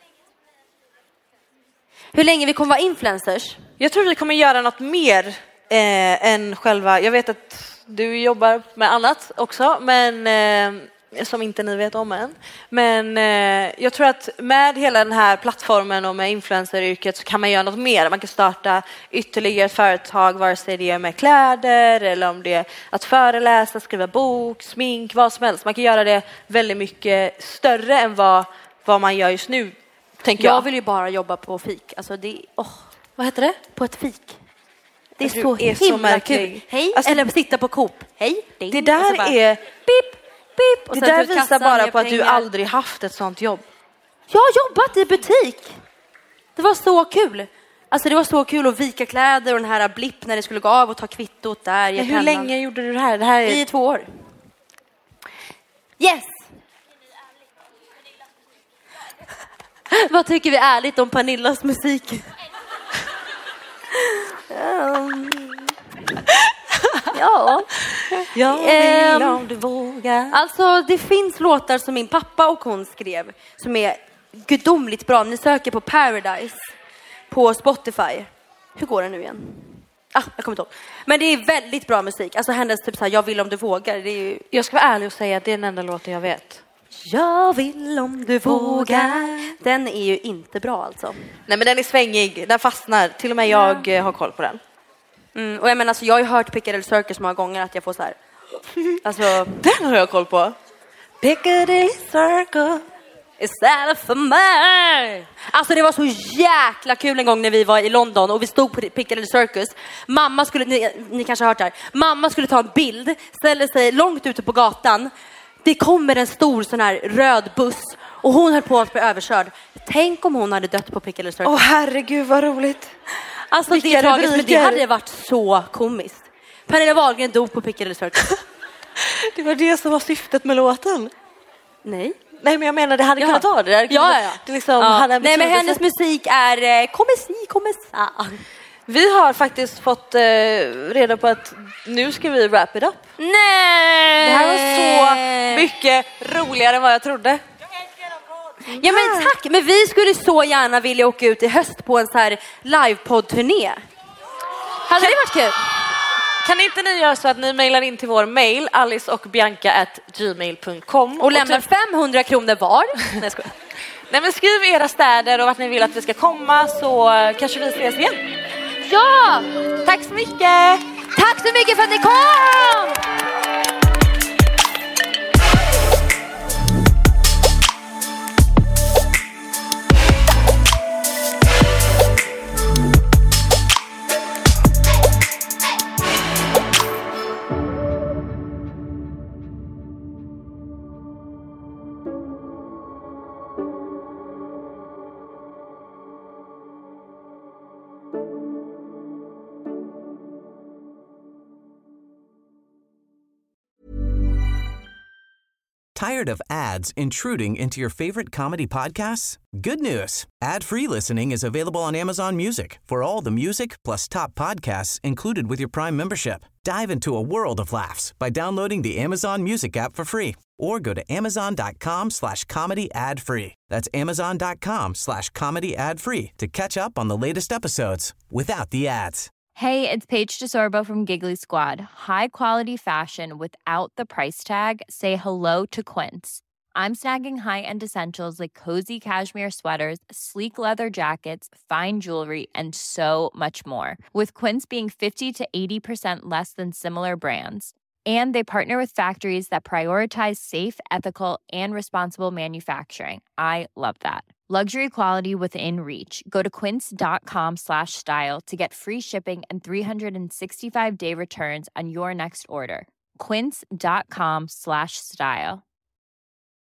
Speaker 5: Hur länge vi kommer vara influencers?
Speaker 6: Jag tror vi kommer göra något mer eh, än själva. Jag vet att du jobbar med annat också, men eh, som inte ni vet om än. Men eh, jag tror att med hela den här plattformen och med influenceryrket så kan man göra något mer. Man kan starta ytterligare ett företag, vare sig det är med kläder eller om det är att föreläsa, skriva bok, smink, vad som helst. Man kan göra det väldigt mycket större än vad, vad man gör just nu, tänker jag.
Speaker 5: Jag vill ju bara jobba på fik. Alltså det, oh,
Speaker 6: vad heter det?
Speaker 5: På ett fik. Det är
Speaker 6: Du
Speaker 5: så
Speaker 6: är så
Speaker 5: himla
Speaker 6: märklig.
Speaker 5: kul. Hej,
Speaker 6: Alltså,
Speaker 5: eller sitta på Coop. Hej. Ding.
Speaker 6: Det där
Speaker 5: Och så bara,
Speaker 6: är...
Speaker 5: Pip, pip. Och
Speaker 6: Det
Speaker 5: sen
Speaker 6: där
Speaker 5: till
Speaker 6: visar
Speaker 5: kassan,
Speaker 6: bara
Speaker 5: ge
Speaker 6: på att du
Speaker 5: pengar.
Speaker 6: aldrig haft ett sånt jobb.
Speaker 5: Jag har jobbat i butik. Det var så kul. Alltså det var så kul att vika kläder och den här blipp när det skulle gå av och ta kvittot där.
Speaker 6: Men hur länge gjorde du det här? Det här är...
Speaker 5: I två år. Yes. Vad tycker vi ärligt om Pernillas musik? um, ja.
Speaker 6: Jag vill
Speaker 5: um,
Speaker 6: om du vågar.
Speaker 5: Alltså det finns låtar som min pappa och hon skrev som är gudomligt bra. Ni söker på Paradise på Spotify. Hur går det nu igen? Ah, jag kommer inte ihåg. Men det är väldigt bra musik. Alltså hennes typ så här, jag vill om du vågar. Det är ju...
Speaker 6: Jag ska vara ärlig och säga att det är den enda låten jag vet.
Speaker 5: Jag vill om du vågar. Den är ju inte bra alltså.
Speaker 6: Nej, men den är svängig. Den fastnar. Till och med jag ja. har koll på den.
Speaker 5: Mm, och jag menar, alltså, jag har ju hört Piccadilly Circus många gånger att jag får så här. Alltså,
Speaker 6: den har jag koll på. Piccadilly Circus.
Speaker 5: Istället för mig. Alltså det var så jäkla kul en gång när vi var i London och vi stod på Piccadilly Circus. Mamma skulle, ni, ni kanske har hört det här. Mamma skulle ta en bild, ställde sig långt ute på gatan. Det kommer en stor sån här röd buss och hon höll på att bli överkörd. Tänk om hon hade dött på Piccadilly Circus.
Speaker 6: Åh oh, herregud vad roligt.
Speaker 5: Alltså det är tragiskt, men det hade varit så komiskt. Pernilla Wahlgren dog på Piccadilly Circus.
Speaker 6: Det var det som var syftet med låten.
Speaker 5: Nej.
Speaker 6: Nej, men jag menar det hade
Speaker 5: ja.
Speaker 6: kunnat vara det. Där.
Speaker 5: Ja, ja, ja.
Speaker 6: Det liksom
Speaker 5: ja.
Speaker 6: hade
Speaker 5: Nej, men hennes musik är eh, komesi, komesa.
Speaker 6: Vi har faktiskt fått eh, reda på att nu ska vi wrap it up.
Speaker 5: Nej!
Speaker 6: Det här var så mycket roligare än vad jag trodde.
Speaker 5: Ja men tack, men vi skulle så gärna vilja åka ut i höst på en så här livepodd-turné. Hade det varit kul?
Speaker 6: Kan inte ni göra så att ni mejlar in till vår mail alice och bianca at gmail dot com
Speaker 5: och lämnar typ femhundra kronor var? Nej, jag
Speaker 6: Nej, men skriv era städer och vart ni vill att vi ska komma, så kanske vi ses igen.
Speaker 5: Ja!
Speaker 6: Tack så mycket!
Speaker 5: Tack så mycket för att ni kom!
Speaker 9: Tired of ads intruding into your favorite comedy podcasts? Good news. Ad-free listening is available on Amazon Music for all the music plus top podcasts included with your Prime membership. Dive into a world of laughs by downloading the Amazon Music app for free or go to amazon.com slash comedy ad free. That's amazon.com slash comedy ad free to catch up on the latest episodes without the ads.
Speaker 10: Hey, it's Paige DeSorbo from Giggly Squad. High quality fashion without the price tag. Say hello to Quince. I'm snagging high-end essentials like cozy cashmere sweaters, sleek leather jackets, fine jewelry, and so much more. With Quince being fifty to eighty percent less than similar brands. And they partner with factories that prioritize safe, ethical, and responsible manufacturing. I love that. Luxury quality within reach. Go to quince.com slash style to get free shipping and three sixty-five day returns on your next order. Quince.com slash style.